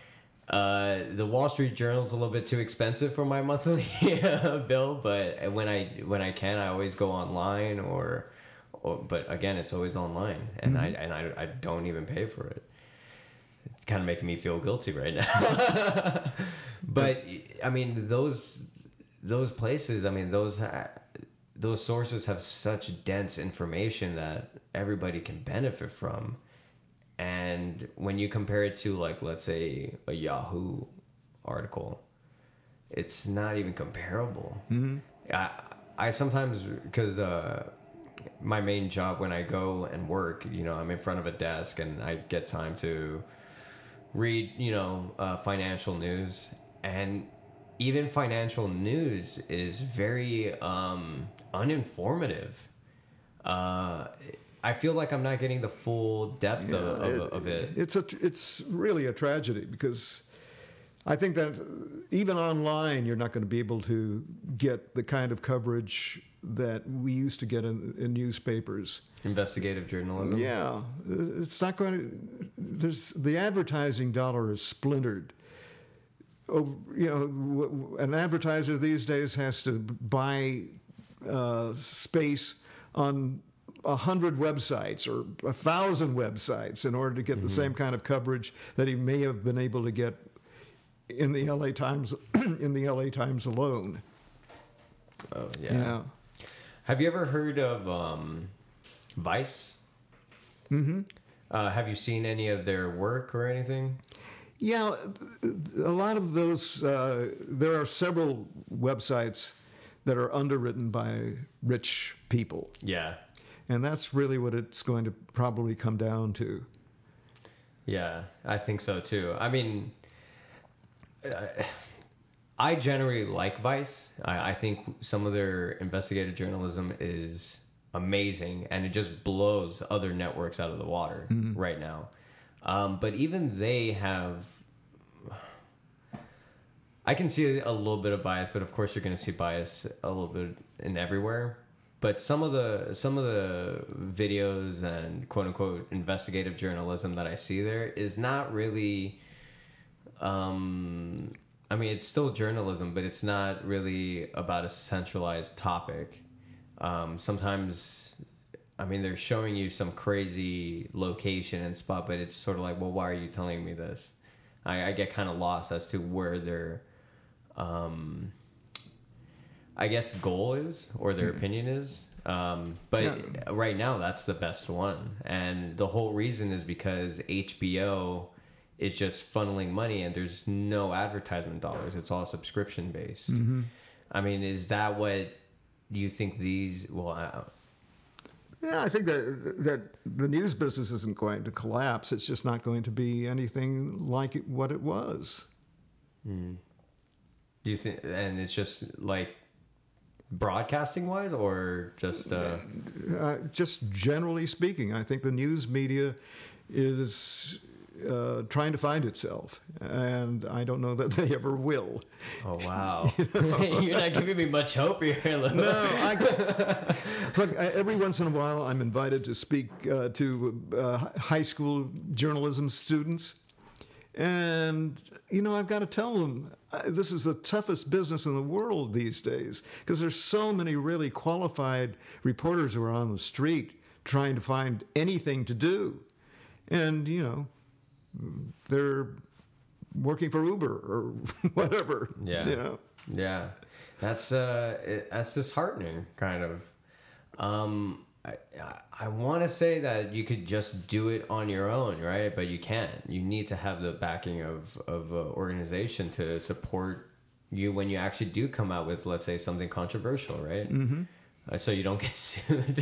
Uh, the Wall Street Journal's a little bit too expensive for my monthly bill, but when I when I can, I always go online or, or but again, it's always online, and mm-hmm. I and I, I don't even pay for it. It's kind of making me feel guilty right now. But I mean, those those places, I mean, those those sources have such dense information that everybody can benefit from. And when you compare it to, like, let's say a Yahoo article, it's not even comparable. Mm-hmm. I, I sometimes, because uh, my main job when I go and work, you know, I'm in front of a desk and I get time to read, you know, uh, financial news. And even financial news is very um, uninformative. Uh I feel like I'm not getting the full depth yeah, of, of, it, of it. It's a, it's really a tragedy because I think that even online you're not going to be able to get the kind of coverage that we used to get in, in newspapers. Investigative journalism. Yeah, it's not going to. There's the advertising dollar is splintered. Oh, you know, an advertiser these days has to buy uh, space on a hundred websites or a thousand websites in order to get mm-hmm. the same kind of coverage that he may have been able to get in the L A Times in the L A Times alone. Oh yeah. Yeah. Have you ever heard of um, Vice? Mm-hmm. Uh, have you seen any of their work or anything? Yeah, a lot of those. Uh, there are several websites that are underwritten by rich people. Yeah. And that's really what it's going to probably come down to. Yeah, I think so too. I mean, I generally like Vice. I, I think some of their investigative journalism is amazing, and it just blows other networks out of the water mm-hmm. right now. Um, but even they have... I can see a little bit of bias, but of course you're going to see bias a little bit in everywhere. But some of the some of the videos and quote unquote investigative journalism that I see there is not really. Um, I mean, it's still journalism, but it's not really about a centralized topic. Um, sometimes, I mean, they're showing you some crazy location and spot, but it's sort of like, well, why are you telling me this? I, I get kind of lost as to where their, um, I guess, goal is or their opinion is. Um, but yeah. right now, that's the best one. And the whole reason is because H B O is just funneling money and there's no advertisement dollars. It's all subscription based. Mm-hmm. I mean, is that what you think these... Well, I, yeah, I think that that the news business isn't going to collapse. It's just not going to be anything like it, what it was. Mm. Do you think... And it's just like... broadcasting wise, or just uh, Uh, just generally speaking, I think the news media is uh, trying to find itself, and I don't know that they ever will. oh wow, you're not giving me much hope here. No, I look. I, every once in a while, I'm invited to speak uh, to uh, high school journalism students, and you know, I've got to tell them uh, this is the toughest business in the world these days because there's so many really qualified reporters who are on the street trying to find anything to do, and you know, they're working for Uber or whatever. Yeah. You know. Yeah, that's uh, it, that's disheartening, kind of. Um, I I, I want to say that you could just do it on your own, right? But you can't. You need to have the backing of of an organization to support you when you actually do come out with, let's say, something controversial, right? Mm-hmm. Uh, so you don't get sued.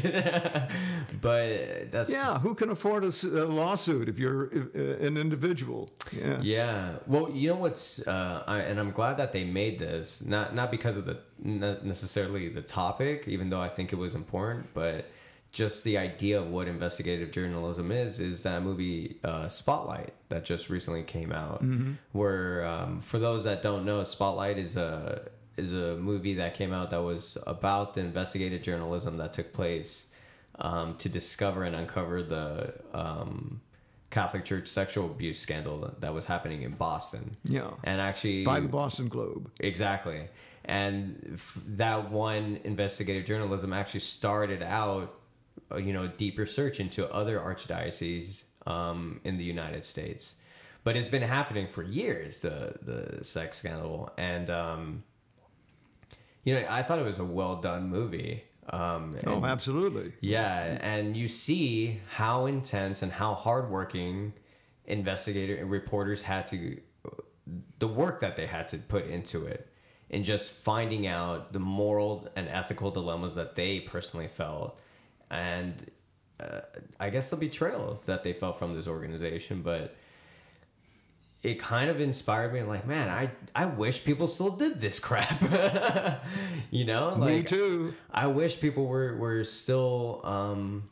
But that's Yeah, who can afford a, s- a lawsuit if you're if, uh, an individual? Yeah. Yeah. Well, you know what's, uh, I, and I'm glad that they made this, not not because of the not necessarily the topic, even though I think it was important, but just the idea of what investigative journalism is. Is that movie uh, Spotlight that just recently came out? Mm-hmm. Where, um, for those that don't know, Spotlight is a is a movie that came out that was about the investigative journalism that took place um, to discover and uncover the um, Catholic Church sexual abuse scandal that was happening in Boston. Yeah. And actually... By the Boston Globe. Exactly. And f- that one investigative journalism actually started out, uh, you know, a deeper search into other archdioceses um, in the United States. But it's been happening for years, the, the sex scandal. And... Um, you know, I thought it was a well done movie. Um, Oh, and- absolutely. yeah, and you see how intense and how hardworking investigator and reporters had to, the work that they had to put into it, in just finding out the moral and ethical dilemmas that they personally felt, and uh, I guess the betrayal that they felt from this organization, but. It kind of inspired me, like, man, I, I wish people still did this crap. You know? Like, Me too. I wish people were, were still um,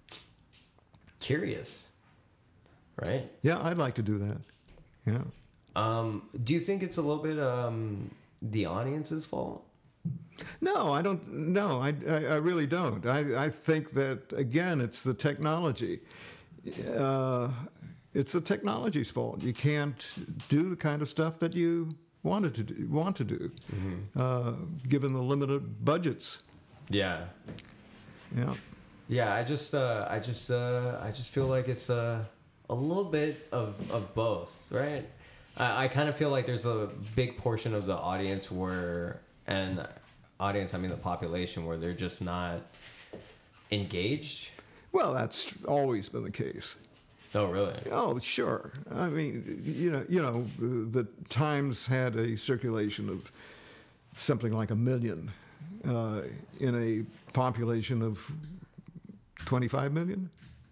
curious. Right? Yeah, I'd like to do that. Yeah. Um, do you think it's a little bit um, the audience's fault? No, I don't. No, I, I, I really don't. I, I think that, again, it's the technology. Uh, it's the technology's fault. You can't do the kind of stuff that you wanted to do, want to do, Mm-hmm. uh, given the limited budgets. Yeah. Yeah. Yeah, I just, uh, I just, uh, I just feel like it's uh, a little bit of, of both, right? I, I kind of feel like there's a big portion of the audience where, and audience, I mean the population, where they're just not engaged. Well, that's always been the case. Oh, really? Oh, sure. I mean, you know, you know, the Times had a circulation of something like a million uh, in a population of twenty-five million.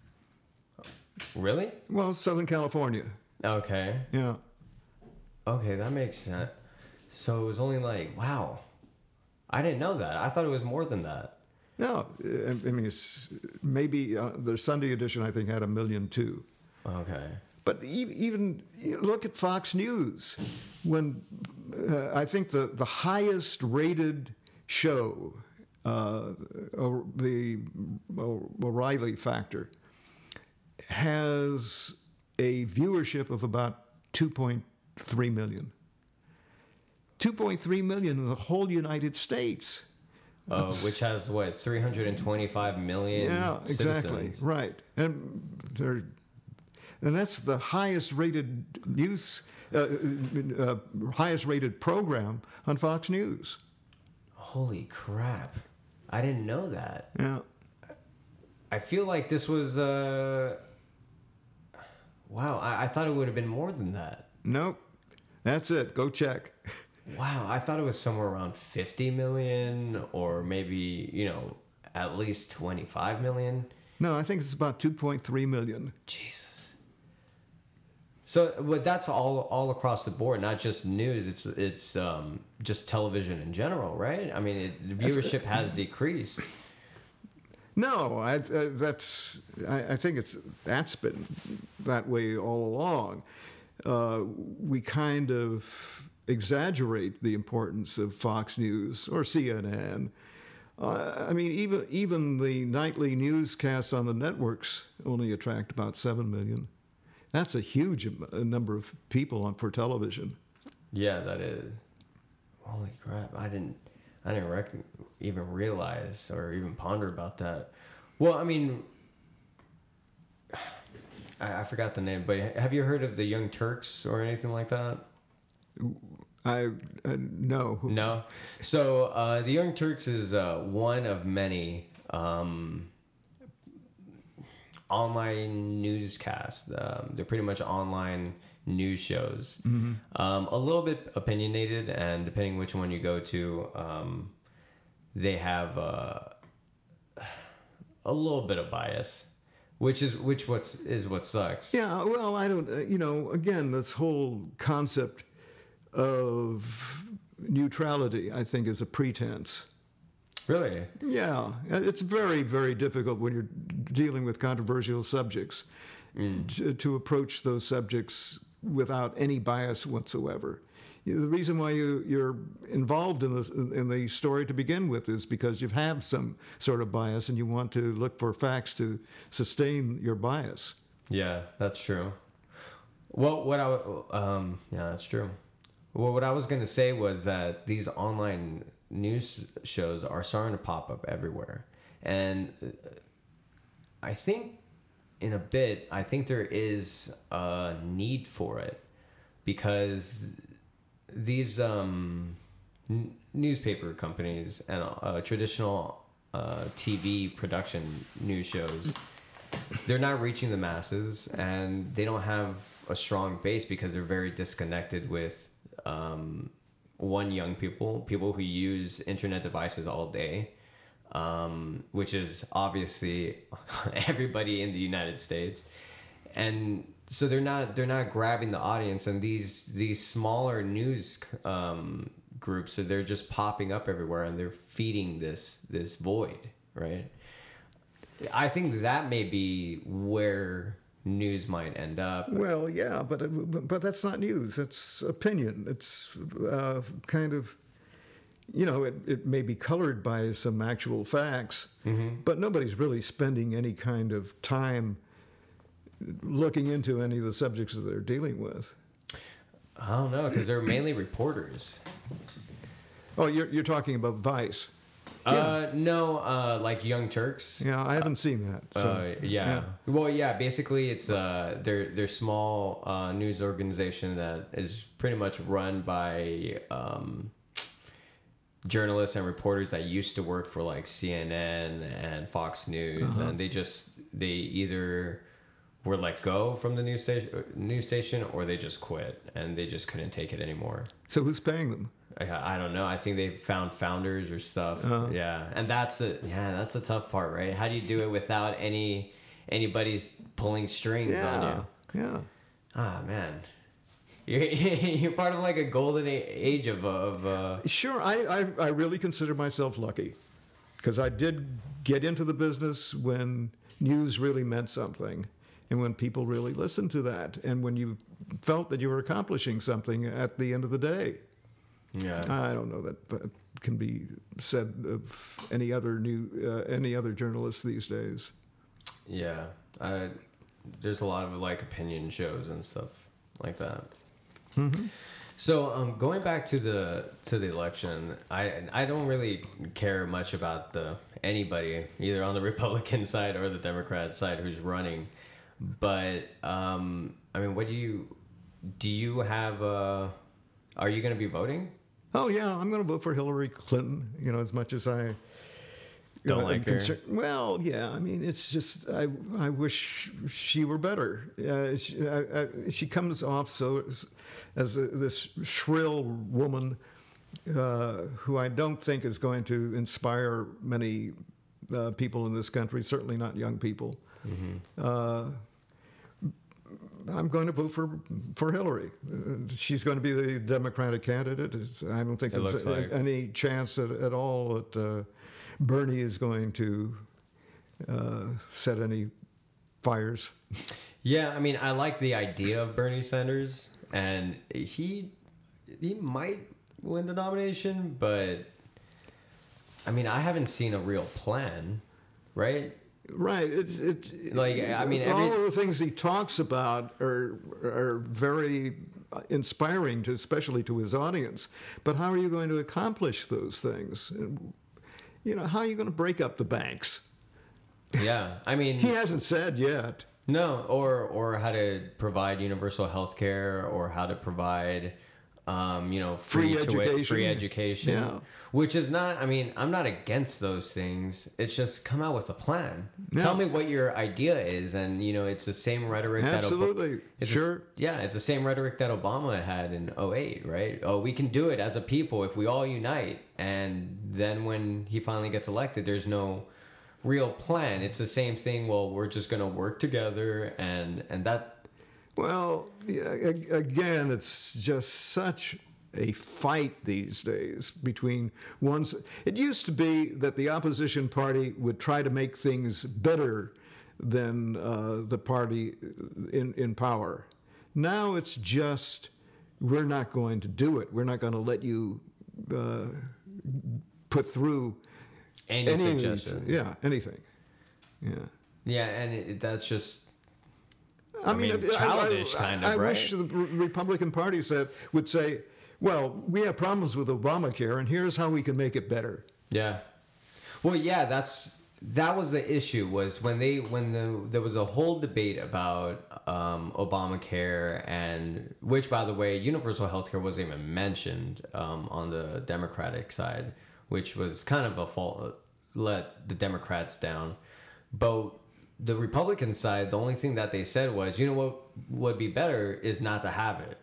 Really? Well, Southern California. Okay. Yeah. Okay, that makes sense. So it was only like, wow. I didn't know that. I thought it was more than that. No, I I mean, it's maybe uh, the Sunday edition, I think, had a million too. Okay. But e- even you look at Fox News, when uh, I think the, the highest rated show, uh, o- the O- O'Reilly Factor, has a viewership of about two point three million. two point three million in the whole United States. Uh, which has, what, three hundred twenty-five million Yeah, exactly. citizens. Right. And they're, and that's the highest rated news, uh, uh, highest rated program on Fox News. Holy crap. I didn't know that. Yeah. I feel like this was, uh... wow, I, I thought it would have been more than that. Nope. That's it. Go check. Wow, I thought it was somewhere around fifty million or maybe, you know, at least twenty-five million. No, I think it's about two point three million. Jesus. So, but that's all all across the board, not just news. It's it's um, just television in general, right? I mean, it, the viewership has decreased. No, I, uh, that's. I, I think it's that's been that way all along. Uh, we kind of exaggerate the importance of Fox News or C N N. Uh, I mean, even even the nightly newscasts on the networks only attract about seven million. That's a huge am- number of people on for television. Yeah, that is. Holy crap! I didn't, I didn't rec- even realize or even ponder about that. Well, I mean, I, I forgot the name, but have you heard of the Young Turks or anything like that? I uh, no. No. So uh, the Young Turks is uh, one of many um, online newscasts. Um, they're pretty much online news shows. Mm-hmm. Um, a little bit opinionated, and depending which one you go to, um, they have uh, a little bit of bias, which is which what's is what sucks. Yeah, well, I don't. Uh, you know, again, this whole concept of neutrality, I think, is a pretense. Really? Yeah, it's very, very difficult when you're dealing with controversial subjects mm. to, to approach those subjects without any bias whatsoever. The reason why you, you're involved in, this, in the story to begin with is because you have some sort of bias and you want to look for facts to sustain your bias. Yeah, that's true. Well, what I um, yeah, that's true. Well, what I was going to say was that these online news shows are starting to pop up everywhere. And I think in a bit, I think there is a need for it because these um, n- newspaper companies and uh, traditional uh, T V production news shows, they're not reaching the masses and they don't have a strong base because they're very disconnected with um, one, young people, people who use internet devices all day, um, which is obviously everybody in the United States. And so they're not they're not grabbing the audience, and these these smaller news um, groups, so they're just popping up everywhere, and they're feeding this this void, right? I think that may be where news might end up. Well, yeah, but but that's not news. It's opinion. It's uh, kind of, you know, it, it may be colored by some actual facts, mm-hmm. but nobody's really spending any kind of time looking into any of the subjects that they're dealing with. I don't know, because they're mainly reporters. Oh, you're you're talking about Vice. Uh, yeah. No, uh, like Young Turks. Yeah, I haven't uh, seen that. So, uh, yeah. yeah. Well, yeah. Basically, it's uh, they're they're small uh, news organization that is pretty much run by um, journalists and reporters that used to work for like C N N and Fox News, uh-huh. and they just they either were let go from the news station, news station, or they just quit and they just couldn't take it anymore. So who's paying them? I, I don't know. I think they found founders or stuff. Uh-huh. Yeah, and that's the yeah that's the tough part, right? How do you do it without any anybody's pulling strings yeah. on you? Yeah. Ah, man. You're, you're part of like a golden age of of. Uh... Sure, I, I I really consider myself lucky because I did get into the business when news really meant something. And when people really listened to that, and when you felt that you were accomplishing something at the end of the day. Yeah, I don't know that that can be said of any other new uh, any other journalist these days. Yeah, I, there's a lot of like opinion shows and stuff like that. Mm-hmm. So, um, going back to the to the election, I I don't really care much about the anybody either on the Republican side or the Democrat side who's running. But um, I mean, what do you do? You have? Uh, are you going to be voting? Oh yeah, I'm going to vote for Hillary Clinton. You know, as much as I don't uh, like her. Concern- well, yeah. I mean, it's just I I wish she were better. Uh, she, I, I, she comes off so as, as a, this shrill woman uh, who I don't think is going to inspire many uh, people in this country. Certainly not young people. Mm-hmm. Uh, I'm going to vote for for Hillary. Uh, she's going to be the Democratic candidate. It's, I don't think It there's looks a- like. any chance at, at all that uh, Bernie is going to uh, set any fires. Yeah, I mean, I like the idea of Bernie Sanders, and he he might win the nomination, but I mean, I haven't seen a real plan, right? Right. It's it. Like, I mean, every- all of the things he talks about are are very inspiring to, especially to his audience. But how are you going to accomplish those things? You know, how are you going to break up the banks? Yeah, I mean, He hasn't said yet. no, or or how to provide universal health care, or how to provide, um, you know, free, Free tui- education. free education, Yeah. which is not. I mean, I'm not against those things. It's just come out with a plan. Yeah. Tell me what your idea is, and you know, it's the same rhetoric. That Ob- Absolutely. it's Sure. The, yeah, it's the same rhetoric that Obama had in oh eight, right? Oh, we can do it as a people if we all unite. And then when he finally gets elected, there's no real plan. It's the same thing. Well, we're just going to work together, and and that. Well, yeah, a- again, it's just such a fight these days between ones. It used to be that the opposition party would try to make things better than uh, the party in, in power. Now it's just, we're not going to do it. We're not going to let you uh, put through Any suggestion. Yeah, anything. Yeah. Yeah, and it, that's just. I, I mean, mean, I- I- childish I, kind I of, right? wish the Republican Party said would say, "Well, we have problems with Obamacare, and here's how we can make it better." Yeah. Well, yeah, that's that was the issue was when they when the there was a whole debate about um, Obamacare, and which, by the way, universal health care wasn't even mentioned um, on the Democratic side, which was kind of a fault, let the Democrats down. But the Republican side, the only thing that they said was, you know what would be better is not to have it.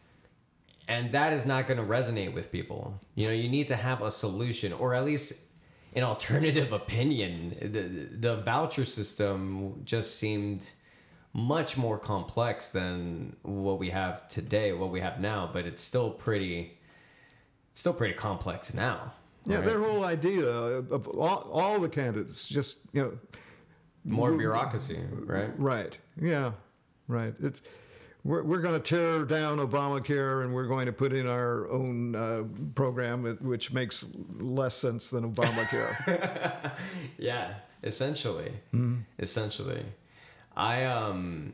And that is not going to resonate with people. You know, you need to have a solution, or at least an alternative opinion. The, the voucher system just seemed much more complex than what we have today, what we have now, but it's still pretty, still pretty complex now. Yeah, right? their whole idea of all, all the candidates, just you know, More bureaucracy, right? right? Yeah, right. It's we're we're going to tear down Obamacare, and we're going to put in our own uh, program, which makes less sense than Obamacare. Yeah, essentially, Mm-hmm. essentially. I um,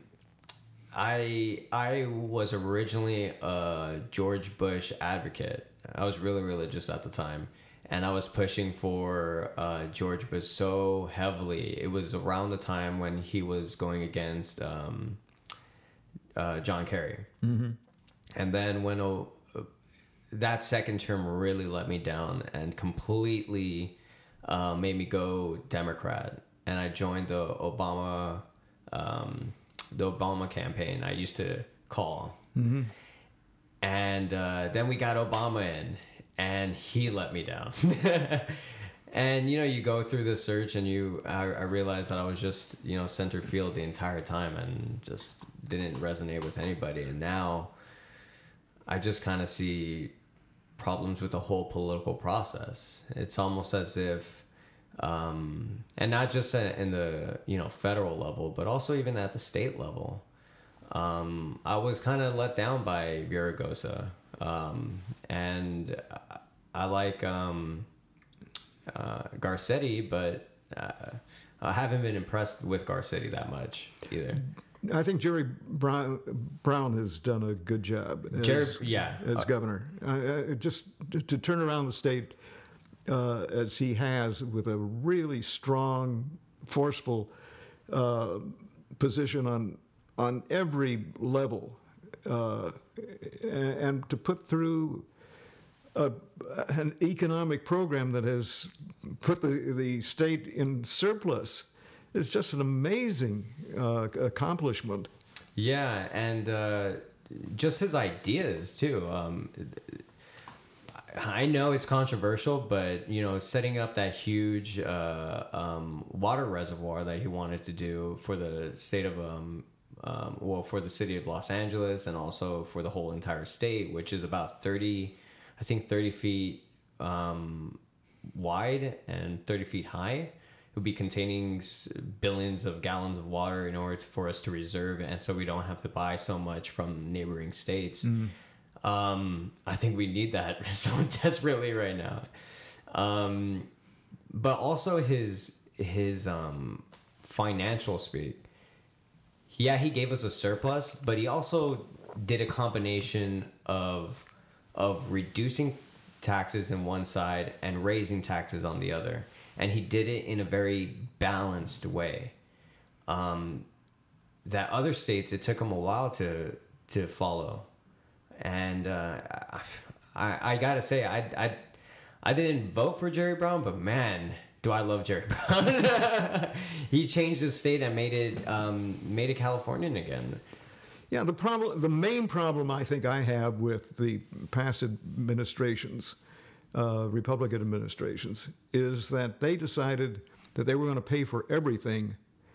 I I was originally a George Bush advocate. I was really religious at the time, and I was pushing for uh, George Bush so heavily. It was around the time when he was going against um, uh, John Kerry, mm-hmm. and then when uh, that second term really let me down and completely uh, made me go Democrat, and I joined the Obama um, the Obama campaign. I used to call. Mm-hmm. And uh, then we got Obama in, and he let me down. And, you know, you go through this search, and you, I, I realized that I was just, you know, center field the entire time and just didn't resonate with anybody. And now I just kind of see problems with the whole political process. It's almost as if, um, and not just in the, you know, federal level, but also even at the state level. Um, I was kind of let down by Viragosa, um, and I, I like um, uh, Garcetti, but uh, I haven't been impressed with Garcetti that much either. I think Jerry Brown, Brown has done a good job as, Jerry, yeah, as uh, governor. Uh, uh, just to, to turn around the state uh, as he has with a really strong, forceful uh, position on on every level, uh, and, and to put through a, an economic program that has put the, the state in surplus is just an amazing uh, accomplishment. Yeah, and uh, just his ideas too. Um, I know it's controversial, but you know, setting up that huge uh, um, water reservoir that he wanted to do for the state of um, um, well, for the city of Los Angeles and also for the whole entire state, which is about thirty, I think thirty feet um, wide and thirty feet high. It would be containing s- billions of gallons of water in order for us to reserve it, and so we don't have to buy so much from neighboring states. Um, I think we need that so desperately right now. Um, but also his his um, financial speak. Yeah, he gave us a surplus, but he also did a combination of of reducing taxes in one side and raising taxes on the other, and he did it in a very balanced way. Um, that other states, it took them a while to to follow. And uh, I, I gotta say, I, I, I didn't vote for Jerry Brown, but man, do I love Jerry Brown. He changed the state and made it, um, made it Californian again. Yeah, the problem, the main problem I think I have with the past administrations, uh, Republican administrations, is that they decided that they were going to pay for everything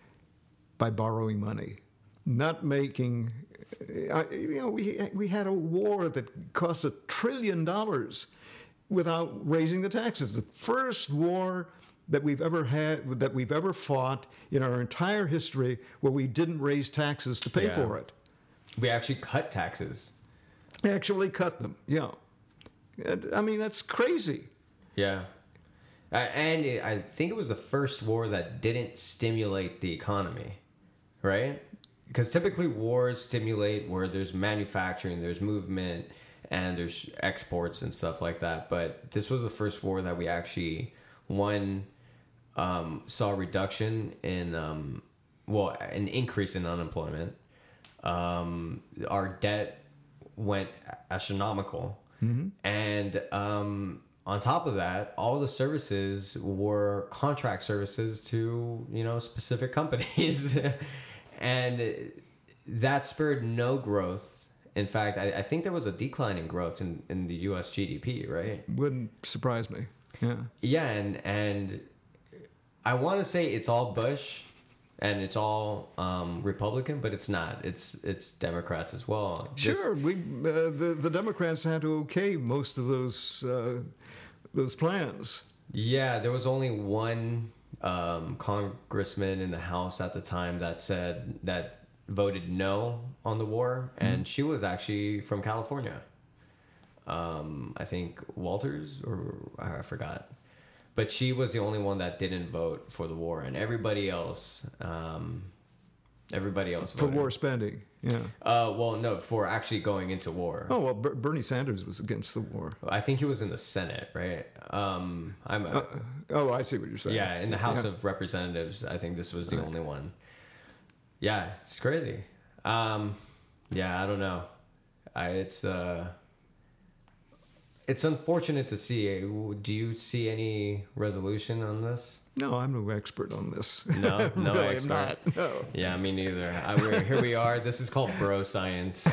by borrowing money, not making. I, you know, we we had a war that cost a trillion dollars without raising the taxes. The first war that we've ever had, that we've ever fought in our entire history, where we didn't raise taxes to pay Yeah. for it. We actually cut taxes. Actually, cut them. Yeah, And, I mean that's crazy. Yeah. Uh, and it, I think it was the first war that didn't stimulate the economy, right? Because typically wars stimulate where there's manufacturing, there's movement, and there's exports and stuff like that. But this was the first war that we actually, one, um, saw a reduction in, um, well, an increase in unemployment. Um, our debt went astronomical. And um, on top of that, all the services were contract services to, you know, specific companies. And that spurred no growth. In fact, I, I think there was a decline in growth in, in the U S G D P, right? Wouldn't surprise me. Yeah. Yeah, and and I want to say it's all Bush and it's all um, Republican, but it's not. It's it's Democrats as well. This- Sure, we uh, the the Democrats had to okay most of those uh, those plans. Yeah, there was only one um, congressman in the House at the time that said that voted no on the war, and Mm-hmm. she was actually from California. Um, I think Walters, or I forgot, but she was the only one that didn't vote for the war, and everybody else, um, everybody else For voted. war spending, yeah. Uh, well, no, for actually going into war. Oh well, Ber- Bernie Sanders was against the war. I think he was in the Senate, right? Um, I'm. Uh, oh, I see what you're saying. Yeah, in the House Yeah. of Representatives, I think this was the only one. Yeah, it's crazy. Um, yeah, I don't know. I, it's uh, it's unfortunate to see. Do you see any resolution on this? No, I'm no expert on this. No, no Really, I'm expert. not. No. Yeah, me neither. I, we're, here we are. This is called bro science.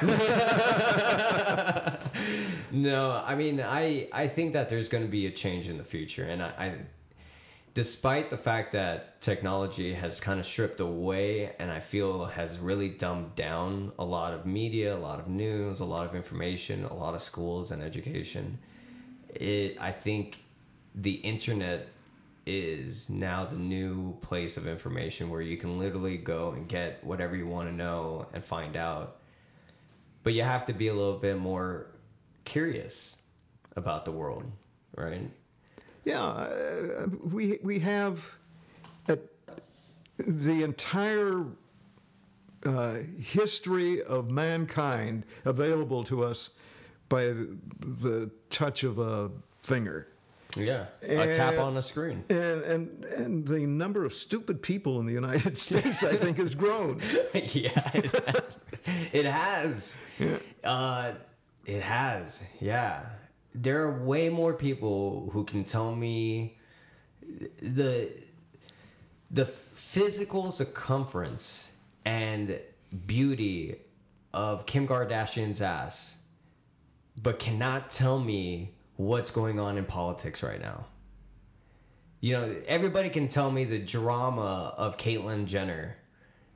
No, I mean, I I think that there's going to be a change in the future, and I, I, despite the fact that technology has kind of stripped away, and I feel has really dumbed down a lot of media, a lot of news, a lot of information, a lot of schools and education. It, I think, the internet is now the new place of information where you can literally go and get whatever you want to know and find out. But you have to be a little bit more curious about the world, right? Yeah, uh, we we have a, the entire uh, history of mankind available to us by the touch of a finger. Yeah, a tap And- on a screen. And, and and the number of stupid people in the United States, I think, has grown. Yeah, it has. It has. Yeah. Uh, it has. Yeah. There are way more people who can tell me the the physical circumference and beauty of Kim Kardashian's ass, but cannot tell me what's going on in politics right now. You know, everybody can tell me the drama of Caitlyn Jenner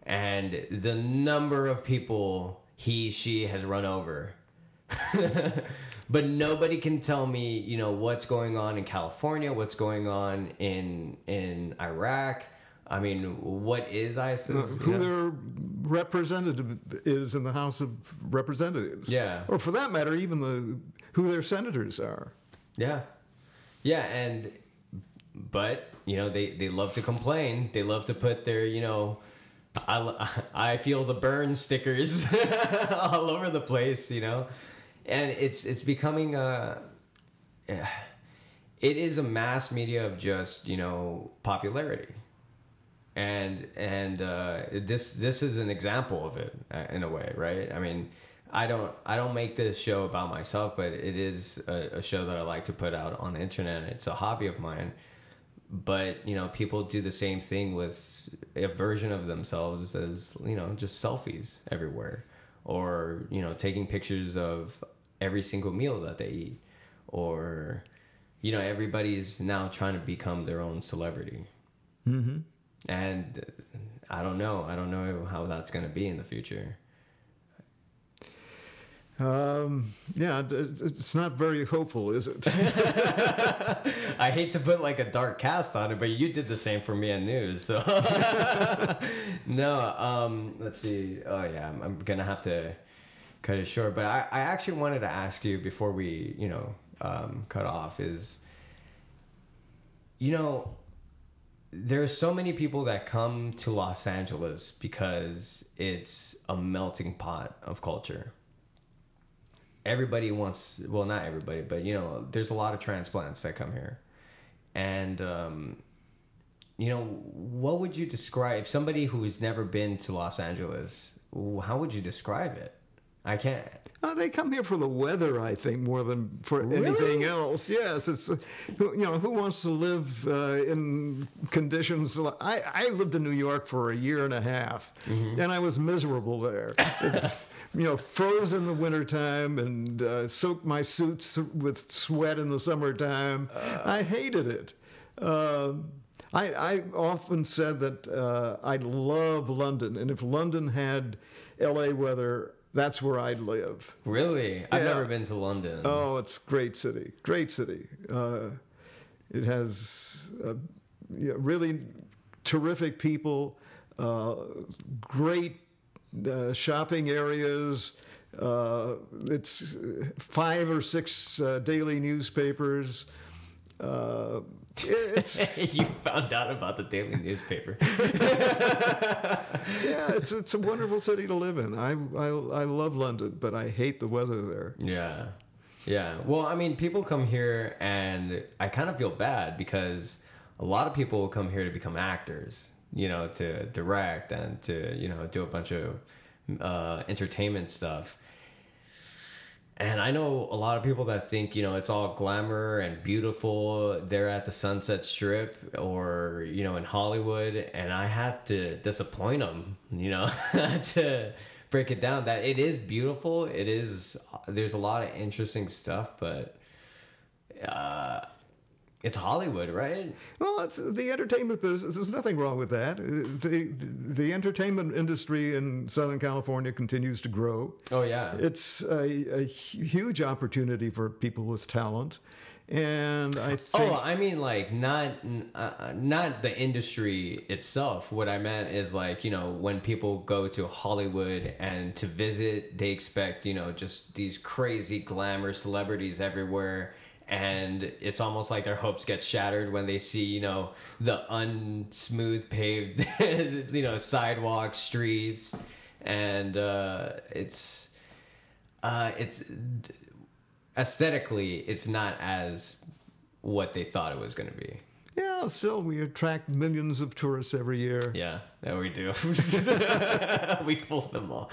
and the number of people he she has run over. But nobody can tell me, you know, what's going on in California, what's going on in in Iraq. I mean, what is ISIS? Uh, who know? Their representative is in the House of Representatives. Yeah. Or for that matter, even the who their senators are. Yeah. Yeah, and but, you know, they, they love to complain. They love to put their, you know, I, I feel the burn stickers all over the place, you know. And it's it's becoming a it is a mass media of just, you know, popularity. And and uh, this this is an example of it uh, in a way, right? I mean, I don't I don't make this show about myself, but it is a, a show that I like to put out on the internet. It's a hobby of mine. But, you know, people do the same thing with a version of themselves as, you know, just selfies everywhere, or, you know, taking pictures of every single meal that they eat, or, you know, everybody's now trying to become their own celebrity. Mm-hmm. And I don't know. I don't know how that's going to be in the future. Um, yeah, it's not very hopeful, is it? I hate to put like a dark cast on it, but you did the same for me on news. So no, um, let's see. Oh yeah, I'm, I'm gonna have to cut it short. But I, I actually wanted to ask you before we, you know, um, cut off is, you know, there's so many people that come to Los Angeles because it's a melting pot of culture. Everybody wants, well, not everybody, but, you know, there's a lot of transplants that come here. And, um, you know, what would you describe, if somebody who's never been to Los Angeles, how would you describe it? I can't. Uh, they come here for the weather, I think, more than for Really? anything else. Yes, it's uh, who- you know, who wants to live uh, in conditions? Like, I I lived in New York for a year and a half, Mm-hmm. and I was miserable there. It, you know, froze in the wintertime and uh, soaked my suits with sweat in the summertime. Uh. I hated it. Um I, I often said that uh, I love London, and if London had L A weather, that's where I'd live. Really? I've Yeah. never been to London. Oh, it's a great city, great city. Uh, it has uh, yeah, really terrific people, uh, great uh, shopping areas. Uh, it's five or six uh, daily newspapers. Uh, it's You found out about the daily newspaper. yeah, it's it's a wonderful city to live in. I, I I love London, but I hate the weather there. Yeah. Yeah. Well, I mean, people come here and I kind of feel bad because a lot of people come here to become actors, you know, to direct and to, you know, do a bunch of uh, entertainment stuff. And I know a lot of people that think, you know, it's all glamour and beautiful. They're at the Sunset Strip or, you know, in Hollywood. And I have to disappoint them, you know, to break it down that it is beautiful. It is, there's a lot of interesting stuff, but uh, it's Hollywood, right? Well, it's the entertainment business. There's nothing wrong with that. The, the entertainment industry in Southern California continues to grow. Oh, yeah. It's a, a huge opportunity for people with talent. And I think... Oh, I mean, like, not uh, not the industry itself. What I meant is, like, you know, when people go to Hollywood and to visit, they expect, you know, just these crazy glamour celebrities everywhere. And it's almost like their hopes get shattered when they see, you know, the unsmooth paved, you know, sidewalks, streets. And uh, it's, uh, it's... aesthetically, it's not as what they thought it was going to be. Yeah, still, we attract millions of tourists every year. Yeah, that we do. We fool them all.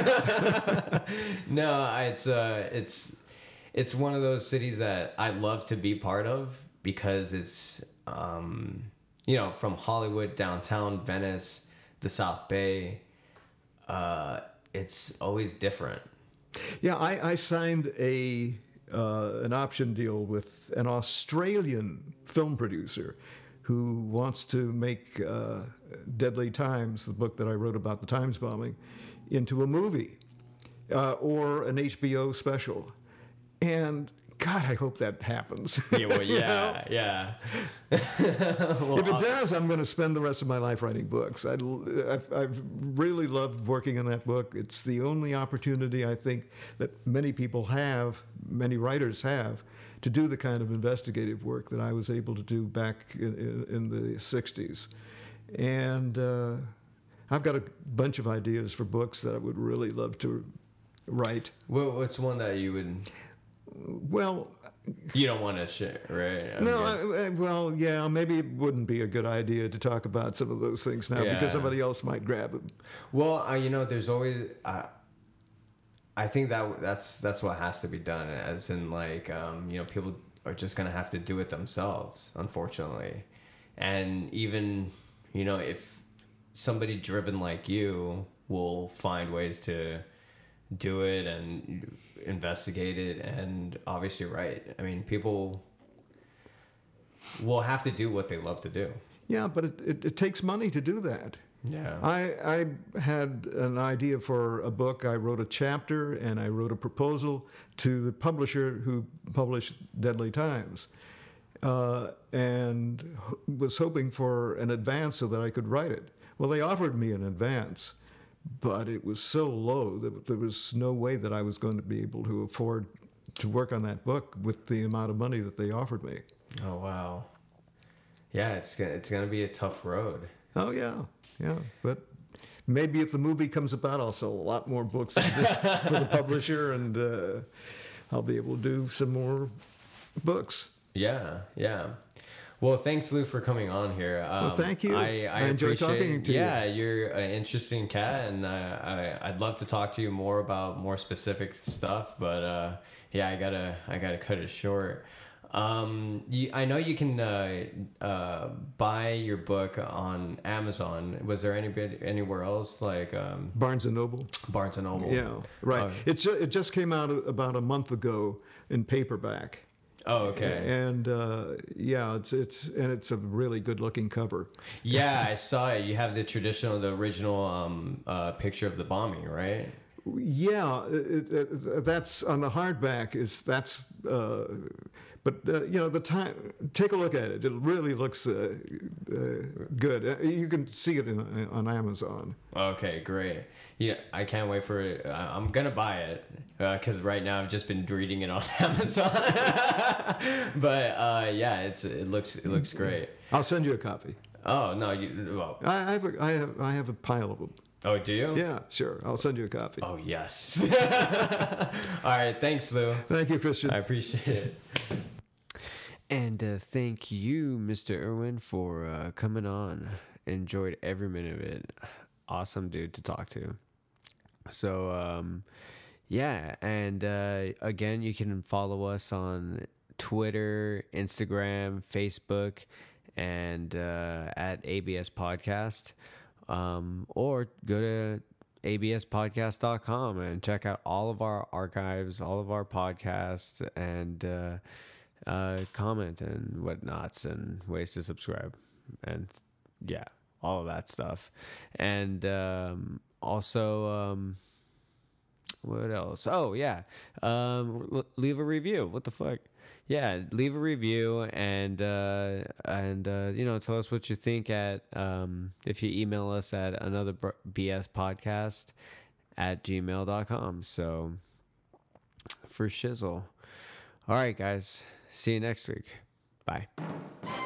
No, it's uh, it's it's one of those cities that I love to be part of because it's um, you know, from Hollywood, downtown Venice, the South Bay. Uh, it's always different. Yeah, I, I signed a uh, an option deal with an Australian film producer who wants to make uh, Deadly Times, the book that I wrote about the Times bombing, into a movie uh, or an H B O special. And God, I hope that happens. Yeah, well, You yeah, know? yeah. If it does, I'm going to spend the rest of my life writing books. I'd, I've, I've really loved working on that book. It's the only opportunity I think that many people have, many writers have, to do the kind of investigative work that I was able to do back in, in, in the sixties. And uh, I've got a bunch of ideas for books that I would really love to write. Well, what's one that you would... Well, You don't want to share, right? I'm no, good. I, I, well, yeah, maybe it wouldn't be a good idea to talk about some of those things now Yeah. because somebody else might grab them. Well, uh, you know, there's always. Uh, I think that that's that's what has to be done. As in, like, um, you know, people are just gonna have to do it themselves, unfortunately. And even, you know, if somebody driven like you will find ways to do it and investigate it, and obviously, right. I mean, people will have to do what they love to do. Yeah, but it, it, it takes money to do that. Yeah. I, I had an idea for a book. I wrote a chapter and I wrote a proposal to the publisher who published Deadly Times, uh, and h- was hoping for an advance so that I could write it. Well, they offered me an advance, but it was so low that there was no way that I was going to be able to afford to work on that book with the amount of money that they offered me. Oh wow. Yeah, it's gonna it's gonna be a tough road. Oh yeah, yeah. But maybe if the movie comes about, I'll sell a lot more books for the, for the publisher, and uh, I'll be able to do some more books. Yeah, yeah. Well, thanks, Lou, for coming on here. Um, Well, thank you. I, I, I enjoy appreciate- talking to you. Yeah, you're an interesting cat, and I, I, I'd love to talk to you more about more specific stuff. But uh, yeah, I gotta, I gotta cut it short. Um, you, I know you can uh, uh, buy your book on Amazon. Was there any anywhere else like um, Barnes and Noble. Barnes and Noble? Yeah, right. Oh. It ju- it just came out about a month ago in paperback. Oh, okay. And uh, yeah, it's it's and it's a really good looking cover. Yeah, I saw it. You have the traditional, the original um, uh, picture of the bombing, right? Yeah, it, it, that's on the hardback. Is that's. Uh, But, uh, you know, the time, take a look at it. It really looks uh, uh, good. Uh, You can see it in, on Amazon. Okay, great. Yeah, I can't wait for it. I- I'm gonna buy it because right now I've just been reading it on Amazon. But uh, yeah, it's it looks it looks great. I'll send you a copy. Oh no, you well. I, I, have, a, I, have, I have a pile of them. Oh, do you? Yeah, sure. I'll send you a copy. Oh yes. All right, thanks, Lou. Thank you, Christian. I appreciate it. And uh, thank you, Mister Irwin, for uh, coming on. Enjoyed every minute of it. Awesome dude to talk to. So, um, yeah. And uh, again, you can follow us on Twitter, Instagram, Facebook, and uh, at A B S Podcast. Um, or go to A B S podcast dot com and check out all of our archives, all of our podcasts, and uh, uh, comment and whatnots and ways to subscribe. And yeah, all of that stuff. And um, also, um, what else? Oh, yeah. Um, l- leave a review. What the fuck? Yeah, leave a review and uh, and uh, you know, tell us what you think at um, if you email us at another B S podcast at gmail dot com. So for shizzle. All right, guys. See you next week. Bye.